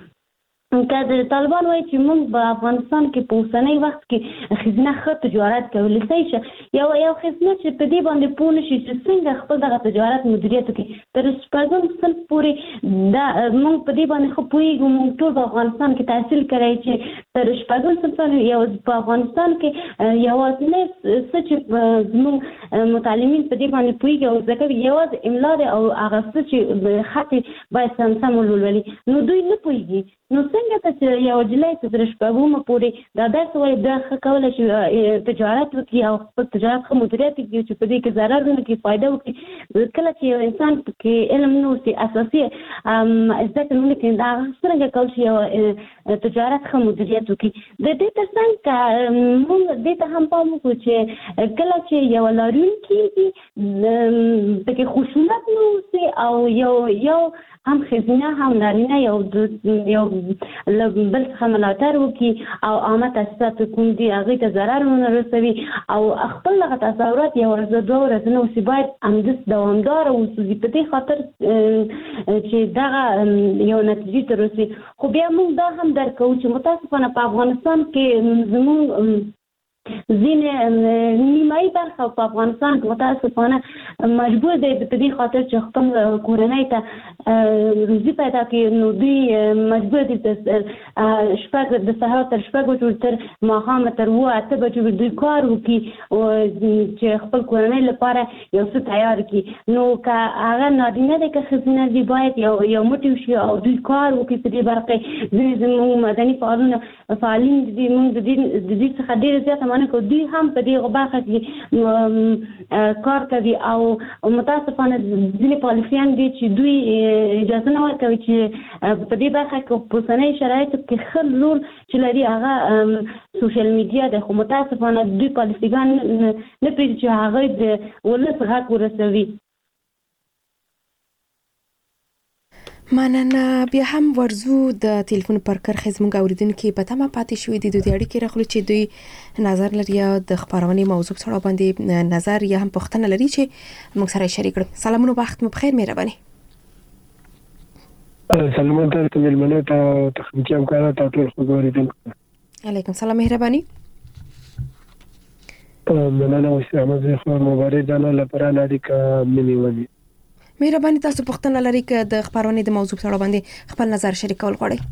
که د طالبان وایي چې موږ په افغانستان کې په اوسنی وخت کې ښځینه ښه تجارت کولی شي، یو یو ښځینه چې په دې باندې پوه نه شي چې څنګه خپل دغه تجارت مدیریت وکړي. تر شپږم صنف پورې دا موږ په دې باندې ښه پوهېږو، موږ ټول په افغانستان کې تحصیل کړی چې تر شپږم صنف یو په افغانستان کې یوازینی څه چې زموږ متعلمین په دې باندې پوهېږي او زده کوي یوازې املا دی او هغه څه چې خط باید سم سم ولولي. نو دوی نه پوهېږي. نو څنګه ته چې یو نجلۍ چې تر شپږمه پورې دا درس وایي دا ښه کولی شي تجارت وکړي او خپل تجارت ښه مدیریت وکړي چې په دې کې ضرر ونه کړي، فایده وکړي. کله چې یو انسان کې علم نه اوسي، اساسي زده کړې نه کړي، هغه څرنګه کولی شي یو تجارت ښه مدیریت وکړي. د دې تر څنګ که موږ دې ته هم پام وکړو چې کله چې یو لاریونکي پکې خشونت نه اوسي او یو یو هم ښځینه هم نارینه یو یو له بل څخه ملاتړ وکړي او عامه تاسیسات کوم دي هغې ته ضرر ونه رسوي او خپل دغه تصورات یو ورځ دوه ورځې نه اوسي، باید همداسې دوامداره اوسي په دې خاطر چې دغه یو نتیجې ته رسي. خو بیا موږ دا هم درک کوو چې متاسفانه په افغانستان کې زموږ ځینې نیمایي برخه په افغانستان کې متاسفانه مجبور دی په دې خاطر چې خپل کورنۍ ته روزي پیدا کړي، نو دوی مجبور دي شپږ د سهار تر شپږ بجو تر ماښامه تر اووه اته بجو دوی کار وکړي چې خپل کورنۍ لپاره یو څه تیار کړي. نو که هغه نارینه دی که ښځینه دي باید یو یو موټی وشي او دوی کار وکړي په دې برخه کې. ځینې زموږ مدني فعالونه فعالین دي موږ د دې څخه ډېره زیاته کو دوی هم په دې برخه کې کار کوي او متاسفانه ځینې پالیسیان دي چې دوی اجازه نه ورکوي چې په دې برخه کې په اوسنیو شرایطو کې ښه رول چې لري هغه سوشل میډیا دی. خو متاسفانه دوی پالیسیګان نه پرېږدي چې هغوی د ولس غږ ورسوي. مننه. بیا هم ورزو د ټلیفون پر کرخه زموږ اوریدونکو په تمه پاتې شوې دي د اړیکې راخلي چې دوی نظر لري یا د خبرونې موضوع سره باندې نظر یا هم پوښتنه لري چې موږ سره شریک کړو. سلامونه، وخت مو بخیر، مهرباني. سلامونه ته ملمنو ته تخنیکی همکارانو ته ټول خبرېدونکو. علیکم سلام، مهرباني. مننه. اوس احمد خو مبارک جانو لپاره اړیکه ملي ونی. مهرباني تاسو پوښتنه لرئ که د خبرونې د موضوع سره باندې خپل نظر شریکول غواړئ؟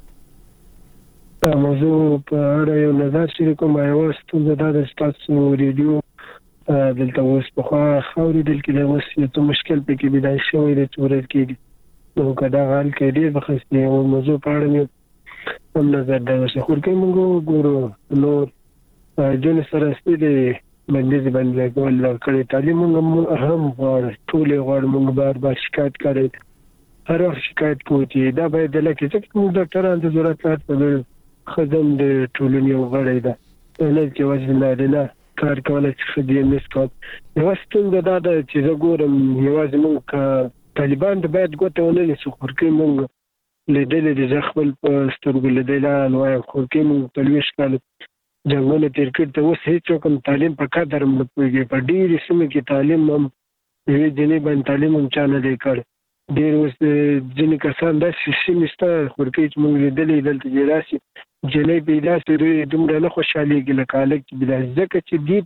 موضوع په اړه یو نظر شریکوم. یو ستونزه دا ده چې تاسو ریډیو دلته اوس پخوا ښه اورېدل کېدی، اوس یو څه مشکل پکې پیدا شوی دی چې اورېدل کېږي. نو که دغه حل کړي ډېر به ښه شي. یو موضوع په اړه مې هم نظر دی اوس خو که موږ وګورو نور جونې سره سپېلې بندیزې باندې لګول ورکړی تعلیم موږ هم غواړو، ټول یې غواړو. موږ بار بار شکایت کړی، هر وخت شکایت کوو چې دا باید د لکې ځکه موږ ډاکټران ته ضرورت لري. ښځه هم د ټولنې یو غړی ده، نه چې یوازې نارینه کار کولای شي خدای مس کوم نو ستونزه دا ده چې زه ګورم یوازې موږ طالبان د باید ګوته ونه نیسو خورکې موږ لیدلې د ځخبل په سترګو لیدلې نو وایم خورکې موږ په لویش کال جنګونه تیر کړ ته اوس هیڅ کوم تعلیم په قدر هم نه پوهېږي په ډېرې سیمې کې تعلیم هم یوې جنې باندې تعلیم هم چا نه دی کړی ډېر اوس ځینې کسان داسې سیمې شته خورکې چې موږ لیدلې دلته چې داسې جنۍ په داسې دومره نه خوشحالېږي لکه هلک چې داسې ځکه چې دې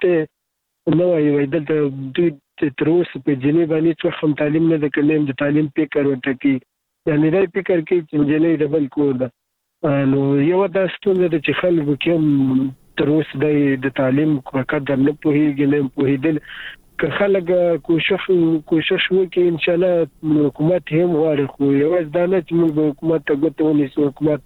ته نه وایي وایي دلته دوی تر اوسه په جنۍ باندې هېڅ وخت هم تعلیم نه ده کړی هم د تعلیم فکر ورته کوي یعنې دا فکر کوي چې نجلۍ د بل کور ده نو یوه دا ستونزه ده چې خلکو کې هم تر اوسه دی د تعلیم په قدر نه پوهېږي نه هم پوهېدل که خلک کوشش کوشش وکړي انشاءالله حکومت هم غواړي خو یوازې دا نه چې موږ به حکومت ته ګوته ونیسو حکومت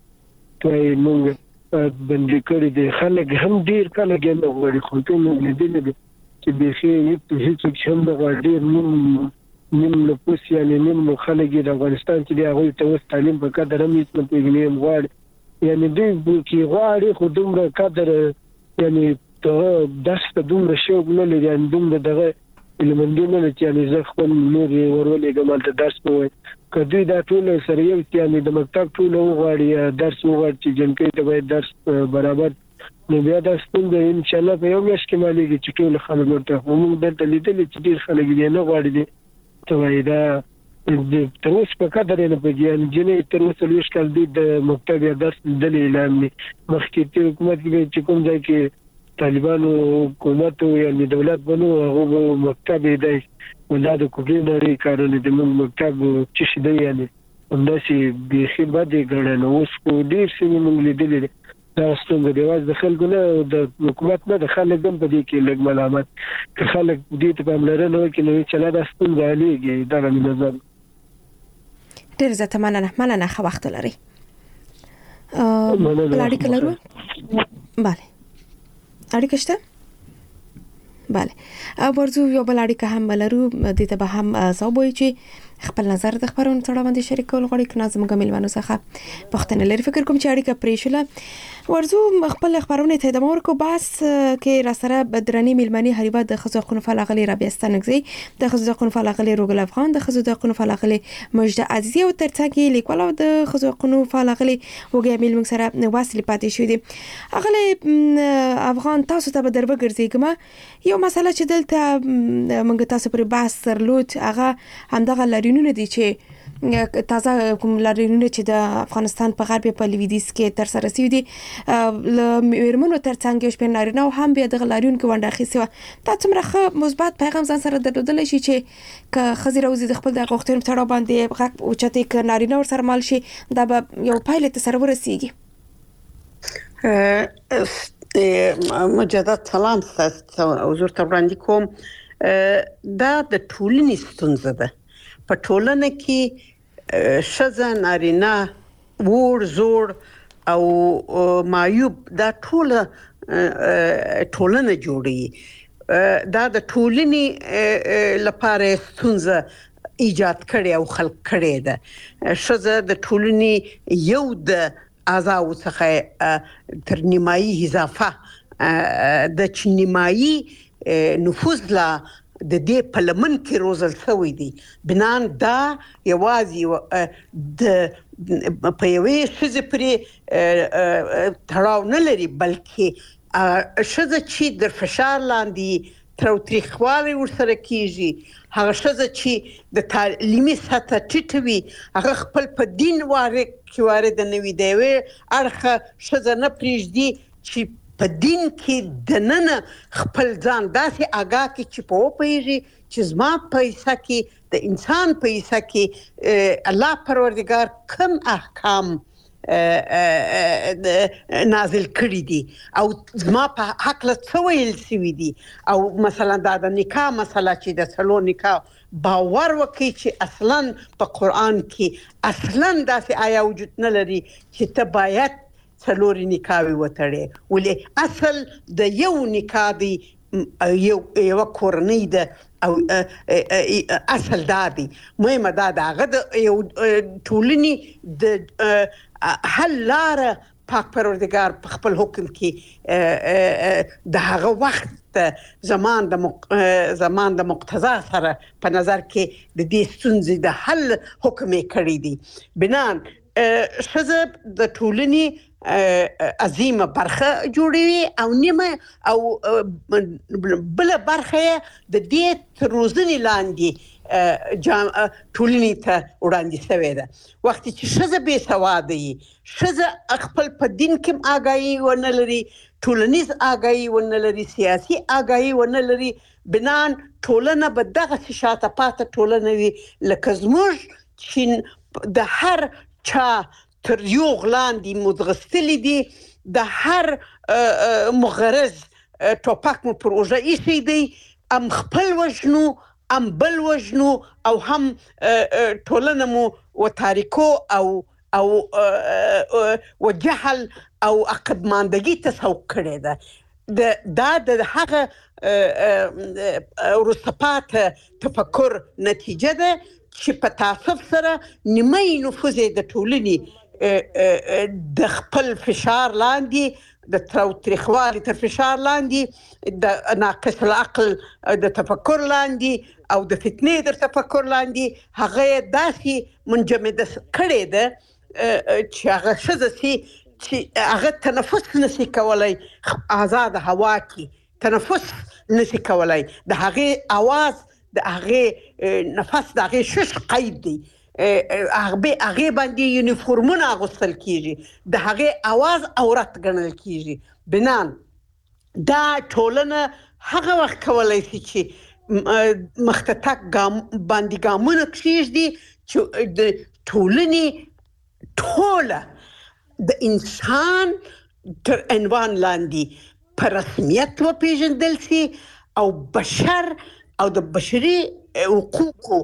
ته موږ بندي کړي دي خلک هم ډېر خلک یې نه غواړي خو ټول موږ لیدلي دي چې بیخي هېڅوک هم نه غواړي ډېر نیم نیم نفوس یعنې نیم خلک یې د افغانستان چې دی هغوی ته اوس تعلیم په قدر هم هېڅ نه پوهېږي هم غواړي یعنې دوی کې غواړي خو دومره قدر یعنې دغه درس ته دومره شوق نه لري یعنې دومره دغه علممندي نه لري چې یعنې زه خپل لور یې ورولېږم هلته درس ووایي که دوی دا ټول سره یو یعنې د مکتب ټوله وغواړي یا درس وغواړي چې جنکۍ ته باید درس برابر نو بیا دا ستونزه انشاءالله په یو میاشت کې معلومېږي چې ټول خلک ورته خو موږ دلته لیدلي چې ډېر خلک دې نه غواړي دي ته وایي دا تر اوسه په قدر یې نه پوهېږي یعنې جنۍ تر اوسه لویشت کال دوی د مکتب یا درس لیدلی اعلان دي مخکې تېر حکومت کې چې کوم ځای کې طالبانو حکومت یعنې دولت به نه و هغو به مکتب یې دی دا د کوټې نړۍ کارونه دي موږ مکتب څه شي دی یعنې همداسې بیخي بد یې ګڼه نو اوس خو ډېر سیمې موږ لیدلي دي دا ستونزه دی یوازې د خلکو نه د حکومت نه د خلک هم په دې کې لږ ملامت که خلک دې ته پاملرنه وکړي نو انشاءالله دا ستونزه حلېږي دغه مې نظر ډېر زیاته مننه مننه ښه وخت ولرئ بله اړیکه لرو بله اړیکه شته بله ورځو یو بل اړیکه هم لرو دې ته به هم ځواب وایي چې خپل نظر د خبرونو تړاو باندې شریک کول غواړي که نه زموږ میلمنو څخه پوښتنه لري فکر کوم چې اړیکه پرې شوله ورځو خپل خبرونه ته ادامه ورکړو بحث کې راسره درنې میلمنې هریوه د ښځو حقونو فعال اغلې رابعه ستانکزی د ښځو حقونو فعال اغلې روګل افغان د ښځو حقونو فعال اغلې مجده عزیزي او ترڅنګ یې لیکوال او د ښځو حقونو فعال اغلې وګیا میل موږ سره واصل پاتې شوې دي اغلې افغان تاسو ته به در وګرځېږم یو مسله چې دلته موږ تاسو پر بحث درلود هغه همدغه لارینونه دي چې تازه کوم لارینونه چې د افغانستان په غرب په لویدیځ کې تر سره شوي دي له میرمنو ترڅنګ یو شمېر نارینه او هم بیا دغه لاریون کې ونډه اخیستې وه دا څومره ښه مثبت پیغام ځان سره درلودلی شي چې که ښځې راوځي د خپل د غوښتنو په تړاو باندې غږ اوچتې که نارینه ورسره مال شي دا به یو پایلې ته سره ورسیږي مجدد سلام ستاسو حضور ته وړاندې کوم دا د ټولنې ستونزه ده په ټولنه کې ښځه نارینه وړ زوړ او معیوب دا ټوله ټولنه جوړوي دا د ټولنې لپاره ستونزه ایجاد کړي او خلق کړي ده ښځه د ټولنې یو د اعضاء څخه تر نیمایي اضافه د چنیمایي نفوذ لا د دې په لمن کې روزل شوی دی بنان دا یوازې د په یوې ښځې پرې تړاو نه لري بلکې ښځه چې د فشار لاندې تاوتریخوالی ورسره کیږي هغه ښځه چې د تعلیمي سطحه ټیټه وي هغه خپل په دین وارد کې وارد نه وي د یوې اړخه ښځه نه پرېږدي چې په دین کې دننه خپل ځان داسې آګاه کړي چې په وپوهېږي چې زما په حصه کې د انسان په حصه کې الله پروردګار کوم احکام نازل کړي دي او زما په حقله څه ویل شوي دي او مثلا دا د نکاح مسله چې د څلور نکاح باور وکړي چې اصلا په قرآن کې اصلا داسې آیا وجود نه لري چې ته باید څلور نکاح وتړې ولې اصل د یو نکاح دی یو یو کورنۍ ده او اصل دا دی مهمه دا ده هغه د یو ټولنې د حل لاره پاک پروردگار په خپل حکم کې د هغه وخت زمان د زمان د مقتضا سره په نظر کې د دې ستونزې د حل حکم کړی دی. بنان ښځه د ټولنې عظیمه برخه جوړوي او نیمه او بل برخه د دې تر روزنې لاندې ټولنې ته وړاندې شوې ده. وخت چې ښځه بې سواده وي، ښځه خپل په دین کې آګاهي ونه لري، ټولنیز آګاهي ونه لري، سیاسي آګاهي ونه لري، بنان ټولنه به دغسې شاته پاته ټولنه وي لکه زموږ چې د هر چا تر یو غلاندې مدغستلي دي، د هر مغرض ټوپک مو پر اوږه ایښی دی، ام خپل وژنو ام بل وژنو او هم ټولنه مو و تاریکو او او و جهل او عقبماندگی ته سوق کړې ده. دا د هغه وروسته پاته تفکر نتیجه ده چې په تاسف سره نیمه نفوذ د ټولنې د خپل فشار لاندې، د تاوتریخوالي تر فشار لاندې، د ناقص العقل د تفکر لاندې او د فتنې د تفکر لاندې هغه داسې منجمده کړې ده چې هغه ښځه سي چې هغه تنفس نشي کولای، آزاد هوا کې تنفس نشي کولای، د هغې اواز د هغې نفس د هغې شش قید دی، هغه باندې یونیفورمونه اغوستل کیږي، د هغه आवाज عورت ګڼل کیږي. بنان دا ټولنه هغه وخت کولای شي چې مختتک ګام باندې ګامونه کیږي چې د ټولنې ټوله د انسان تر عنوان لاندې په رسمیت وپیژندل شي او بشر او د بشري حقوقو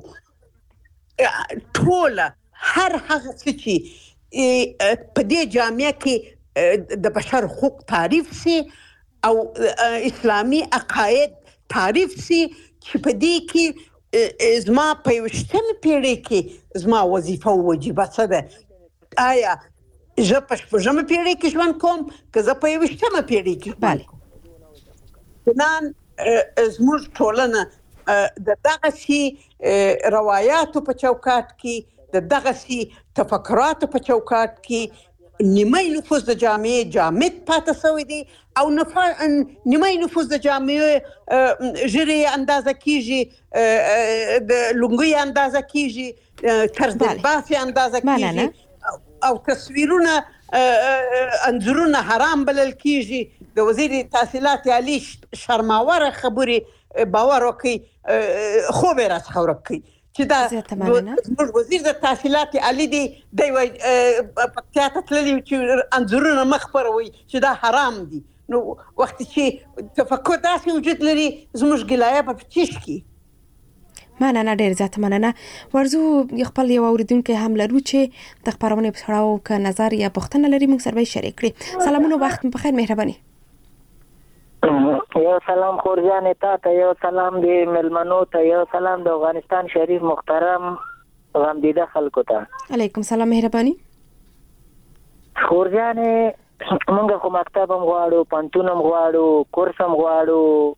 ټوله هر هغه څه چې په دې جامعه کې د بشر حقوق تعریف سي او اسلامي عقاید تعریف سي چې په دې کې زما په یوشتمه پیړۍ کې زما وظیفه او واجبه څه ده؟ آیا زه په شپږمه پیړۍ کې ژوند کوم که زه په یوشتمه پیړۍ کې ژوند کوم؟ نن زموږ ټولنه د دغسې روایاتو په چوکاټ کې، د دغسې تفکراتو په چوکاټ کې نیمه نفوذ د جامعې جامد پاتې شوی دی او نیمه نفوذ د جامعې ژیرې اندازه کیږي، د لونګۍ اندازه کیږي، طرز لباس اندازه کیږي او تصویرونه انځورونه حرام بلل کیږي. د وزیر تحصیلات عالی شرماوره خبرې باور وکړي، خوب یې راڅخه ورک کړي چې دا زموږ وزیر د تحصیلات عالی دی، دی وایي پکتیا ته تللي چې انځورونه مه خپروئ چې دا حرام دي. نو وخت چې تفکر داسې وجود لري زموږ ګلایه به په چیش کې. مننه، ډېر زیاته مننه. ورځو خپل یو اوریدونکی هم لرو چې د خپرونې په اړه که نظر یا پوښتنه لري موږ سره شریک کړي. سلامونه، وخت مو بخیر، مهرباني. یو سلام خورجان تا ته، یو سلام دی ملمنو ته، یو سلام د افغانستان شریف محترم غمدیده خلکو ته. علیکم سلام، مهرباني. خورجان موږ خو مکتب هم غواړو، پوهنتون هم غواړو، کورس هم غواړو،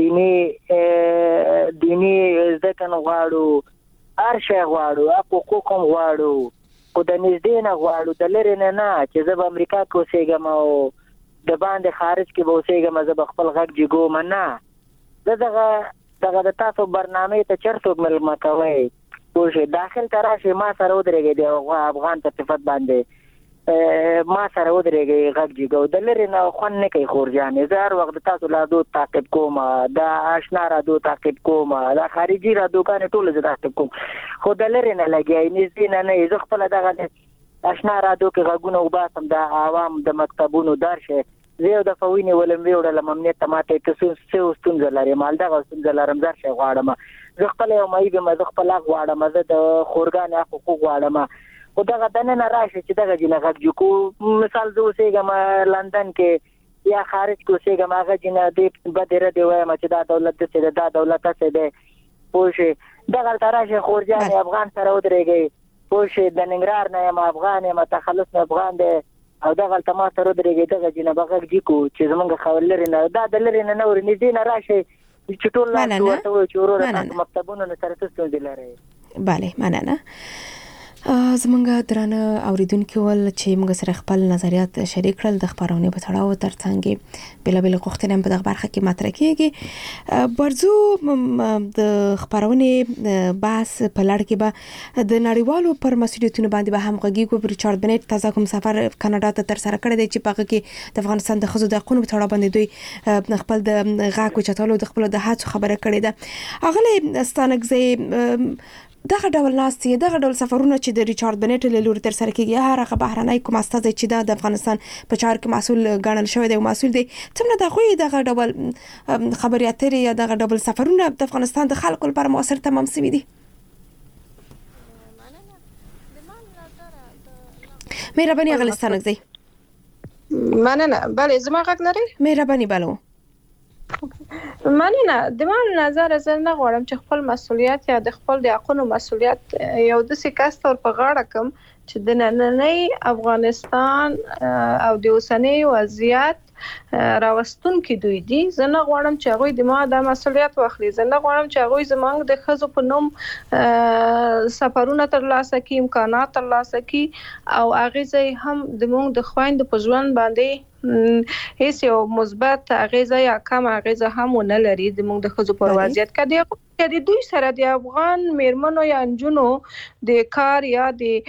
دینی دینی زده کړه غواړو، هر شی غواړو، حقوق هم غواړو، خو د نږدې نه غواړو، د لرې نه نه چې زه به امریکا کې اوسېږم او د باندې خارج کې به اوسېږم، زه به خپل غږ جګوم نه. زه دغه دغه د تاسو برنامې ته چېرته مېلمه کوئ، پوه شئ، داخل ته راشئ، ما سره ودرېږئ، د افغان په صفت باندې ما سره ودرېږئ، غږ جګو. د لرې نه خوند نه کوي خورجانې. زه هر وخت د تاسو رادیو تعقیب کوم، د اشنا رادیو تعقیب کوم، د خارجي رادیوګانې ټولې زه تعقیب کوم، خو د لرې نه لګیا نږدې نه نه. زه خپله دغه اشنا رادیو کې غږونه وباسم د عوام د مکتبونو درشه. زه یو دفعه ونیولم ویې وړلم امنیت ته، ما ته یې ته څه ستونزه لرې؟ ما همدغه ستونزه لرم، درشه غواړم. زه خپله یو معیب یم، زه خپل حق غواړم، زه د خورګانې حقوق غواړم. خو دغه دننه راشي چې دغه جینه غږ جوړو. مثال زه اوسېږم لندن کې یا خارج کې اوسېږم، هغه جینه دې بدې ردې وایم چې دا دولت داسې دی، دا دولت داسې دی، پوه شئ. دغلته راشئ خورجانې، افغان سره ودرېږئ، پوه شئ. د ننګرهار نه یم، افغان یم، تخلص نه افغان دی، او دا غلطه ما سره درېږي دغه جناب غږ کو چې زمونږ خبر لري نه دا د لري نه نور نږدې نه راشي چې ټول لا ورته وي چې ورور مکتبونو سره تاسو دي لري. bale مننه. زمونږ درانه اوریدونکو ول چې موږ سره خپل نظریات شریک کړل د خبرونه په تړاو ترڅنګ بل بل غوښتنې په دغه برخه کې مطرح کیږي. برزو د خبرونه بحث په لړ کې به د نړیوالو پر مسولیتونو باندې به هم غږیږو. ریچارډ بنټ تازه کوم سفر کاناډا ته تر سره کړی دی چې په کې د افغانستان د خزو د حقوقو په تړاو باندې دوی خپل د غاکو چتالو د خپل د هڅو خبره کړې ده. اغله ستانګزي دغه ډول ناستي دغه ډول سفرونه چې د ریچارډ بنټ له لوري تر سره کیږي هغه بهرنۍ کوم استاد چې د افغانستان په چار کې مسول ګڼل شوی دی او مسول دی څنګه دغه دغه ډول خبري اترې یا دغه ډول سفرونه د افغانستان د خلکو لپاره موثر تمام شوي دي. مهرباني غلستانک دی مننه. بله زما غږ لري؟ مهرباني بلو. مننه. د مان نظر از نه غواړم چې خپل مسولیت یا د خپل د حقوقو مسولیت یو د سیکاست او په غاړه کوم چې د نننۍ افغانستان او د اوسنۍ وضعیت راوستون کې دوی دي. زه نه غواړم چې هغه د ما د مسولیت واخلي. زه نه غواړم چې هغه زمونږ د خزو په نوم سفرونه ترلاسه کړي، امکانات ترلاسه کړي او هغه ځای هم د مونږ د خويند په ژوند باندې هیڅ یو مثبت اغیزه یا کم اغیزه هم نه لري. د مونږ د خزو په وضعیت کې د دوی سره د افغان میرمنو یا انجونو د کار یا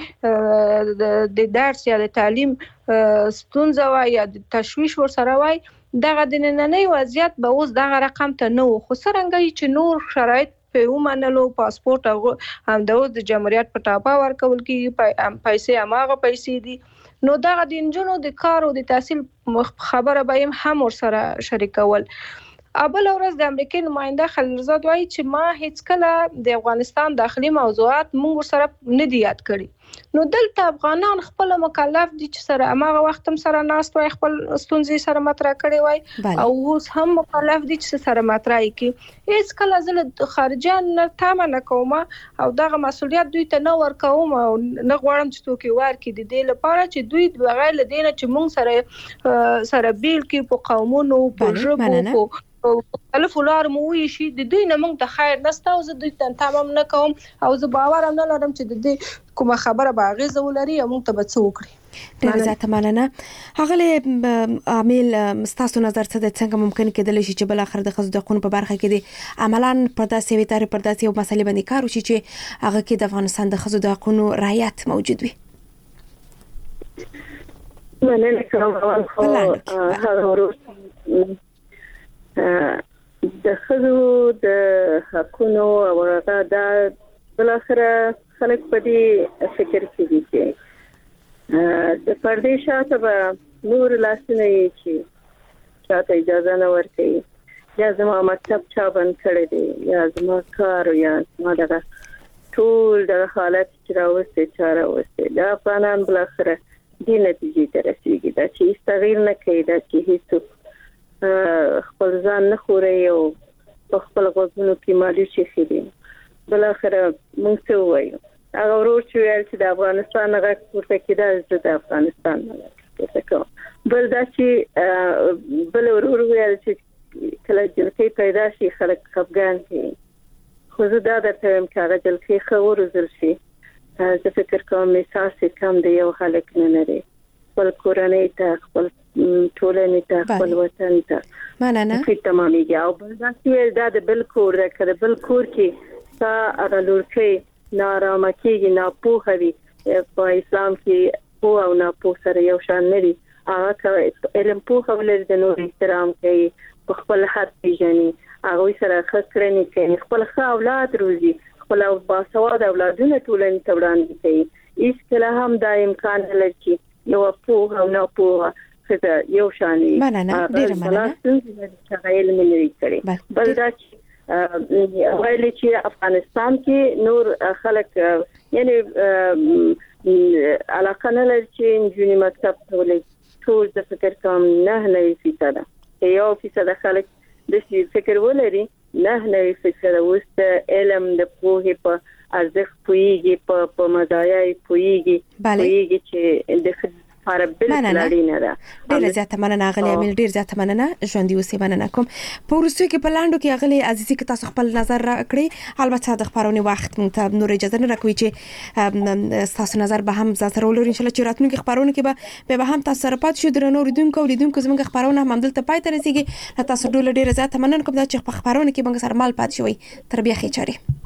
د د درس یا د تعلیم ستونزه وای یا د تشویش ور سره وای دغه د نننۍ وضعیت به اوس دغه رقم ته نو خو څنګه چې نور شرایط په ومنلو پاسپورت او هم د جمهوریت په ټاپا ورکول کی پیسې اماغه پیسې دي نو دغه د انجونو د کار او د تحصیل خبره به هم ور سره شریکول. ابل ورځ د امریکای نماینده خلیلزاد وایي چې ما هیڅ کله د افغانستان داخلي موضوعات موږ سره نه دی یاد کړی. نو دلته افغانان خپل مکلف دي چې سره اماغه وخت هم سره ناست وای خپل ستونزې سره مطرح کړي وای او اوس هم مکلف دي چې سره مطرح کړي. هیڅ کله زله خارجان نه تامه کوم او دغه مسولیت دوی ته نه ورکوم او نه غواړم چې توکي ورکړي د دې لپاره چې دوی بغیر له دینه چې موږ سره سره بیل کې په قومونو په ژبو مختلف ولار مو وی شي د دوی نه موږ ته خیر نسته او زه دوی ته تمام نه کوم او زه باور هم نه لرم چې د دې کومه خبره باغې زولري او موږ ته به څه وکړي. ډېر زیات مننه. هغه عامل مستاسو نظر څه د څنګه ممکن کېدل شي چې بل اخر د خزو د قانون په برخه کې دي عملاً پر داسې وی تر پر داسې یو مسلې باندې کار وشي چې هغه کې د افغانستان د خزو د قانون رعایت موجود وي. مننه کوم هغه ورو د خزو د حقونو او هغه د بل اخر خلک په دې فکر کې دي چې د پردې شاته به نور لاسونه یې چې چاته اجازه نه ورکړي یا زما مکتب چا بند کړی دی یا زما کار یا زما دغه ټول د حالت چې راوستي چاره وستي دا افغانان بل اخر دې نتیجې ته رسیږي دا چې استغیر نه کوي دا چې هیڅ خپل ځان نه خوري او خپل غوښتنو کې مالي شي خېدي. بل اخر موږ څه وایو هغه ورور چې ویل چې د افغانستان هغه ورته کېده د افغانستان نه کوم بل دا چې بل ورور ویل چې کله چې پیدا شي خلک خفګان کوي خو زه دا درته وایم چې هغه جلکې خور وزل شي زه فکر کوم احساس کم دی یو خلک نه لري خپل کورنۍ ته خپل ټولنې ته خپل وطن ته مننه په تمامي او بل دا چې دا د بل کور راکړه بل کور کې تا هغه لورکې نارامه کېږي نه پوهوي په اسلام کې پوه او نه پوه سره یو شان نه دي هغه علم پوه ولر د نور احترام کوي په خپل حق پیژني هغه سره خسرنی کوي خپل اولاد روزي خپل باسواد اولادونه ټولنې ته وړاندې کوي هیڅ کله هم دا امکان نه لري یو پوه او نه پوه خزه یو شانی مننه ډیر مننه چې علم لري کړي بل دا چې وایي چې افغانستان کې نور خلک یعنی علاقه نه لري چې جونی مکتب ته ولې ټول د فکر کوم نه نه فیصد یو فیصد خلک د فکر ولري نه نه فکر وست علم د پوهې په ارزښت پويږي په په مزایای پويږي پويږي چې د لپاره بالکل اړینه ده. ډېر زیات مننه غلې امل، ډېر زیات مننه ژوند یو سی مننه کوم. په ورسوي کې په لاندو کې غلې عزیزي کې تاسو خپل نظر راکړي. البته د خبرونه وخت مونږ ته نور اجازه نه راکوي چې تاسو نظر به هم زړه ولر ان شاء الله چې راتلونکي خبرونه کې به به هم تاسو سره پات شو. درنو ریدونکو لیدونکو زموږ خبرونه هم دلته پای ته رسیدي. تاسو ډول ډېر زیات مننه کوم چې په خبرونه کې موږ سره مال پات شوي. تر بیا خې چاري.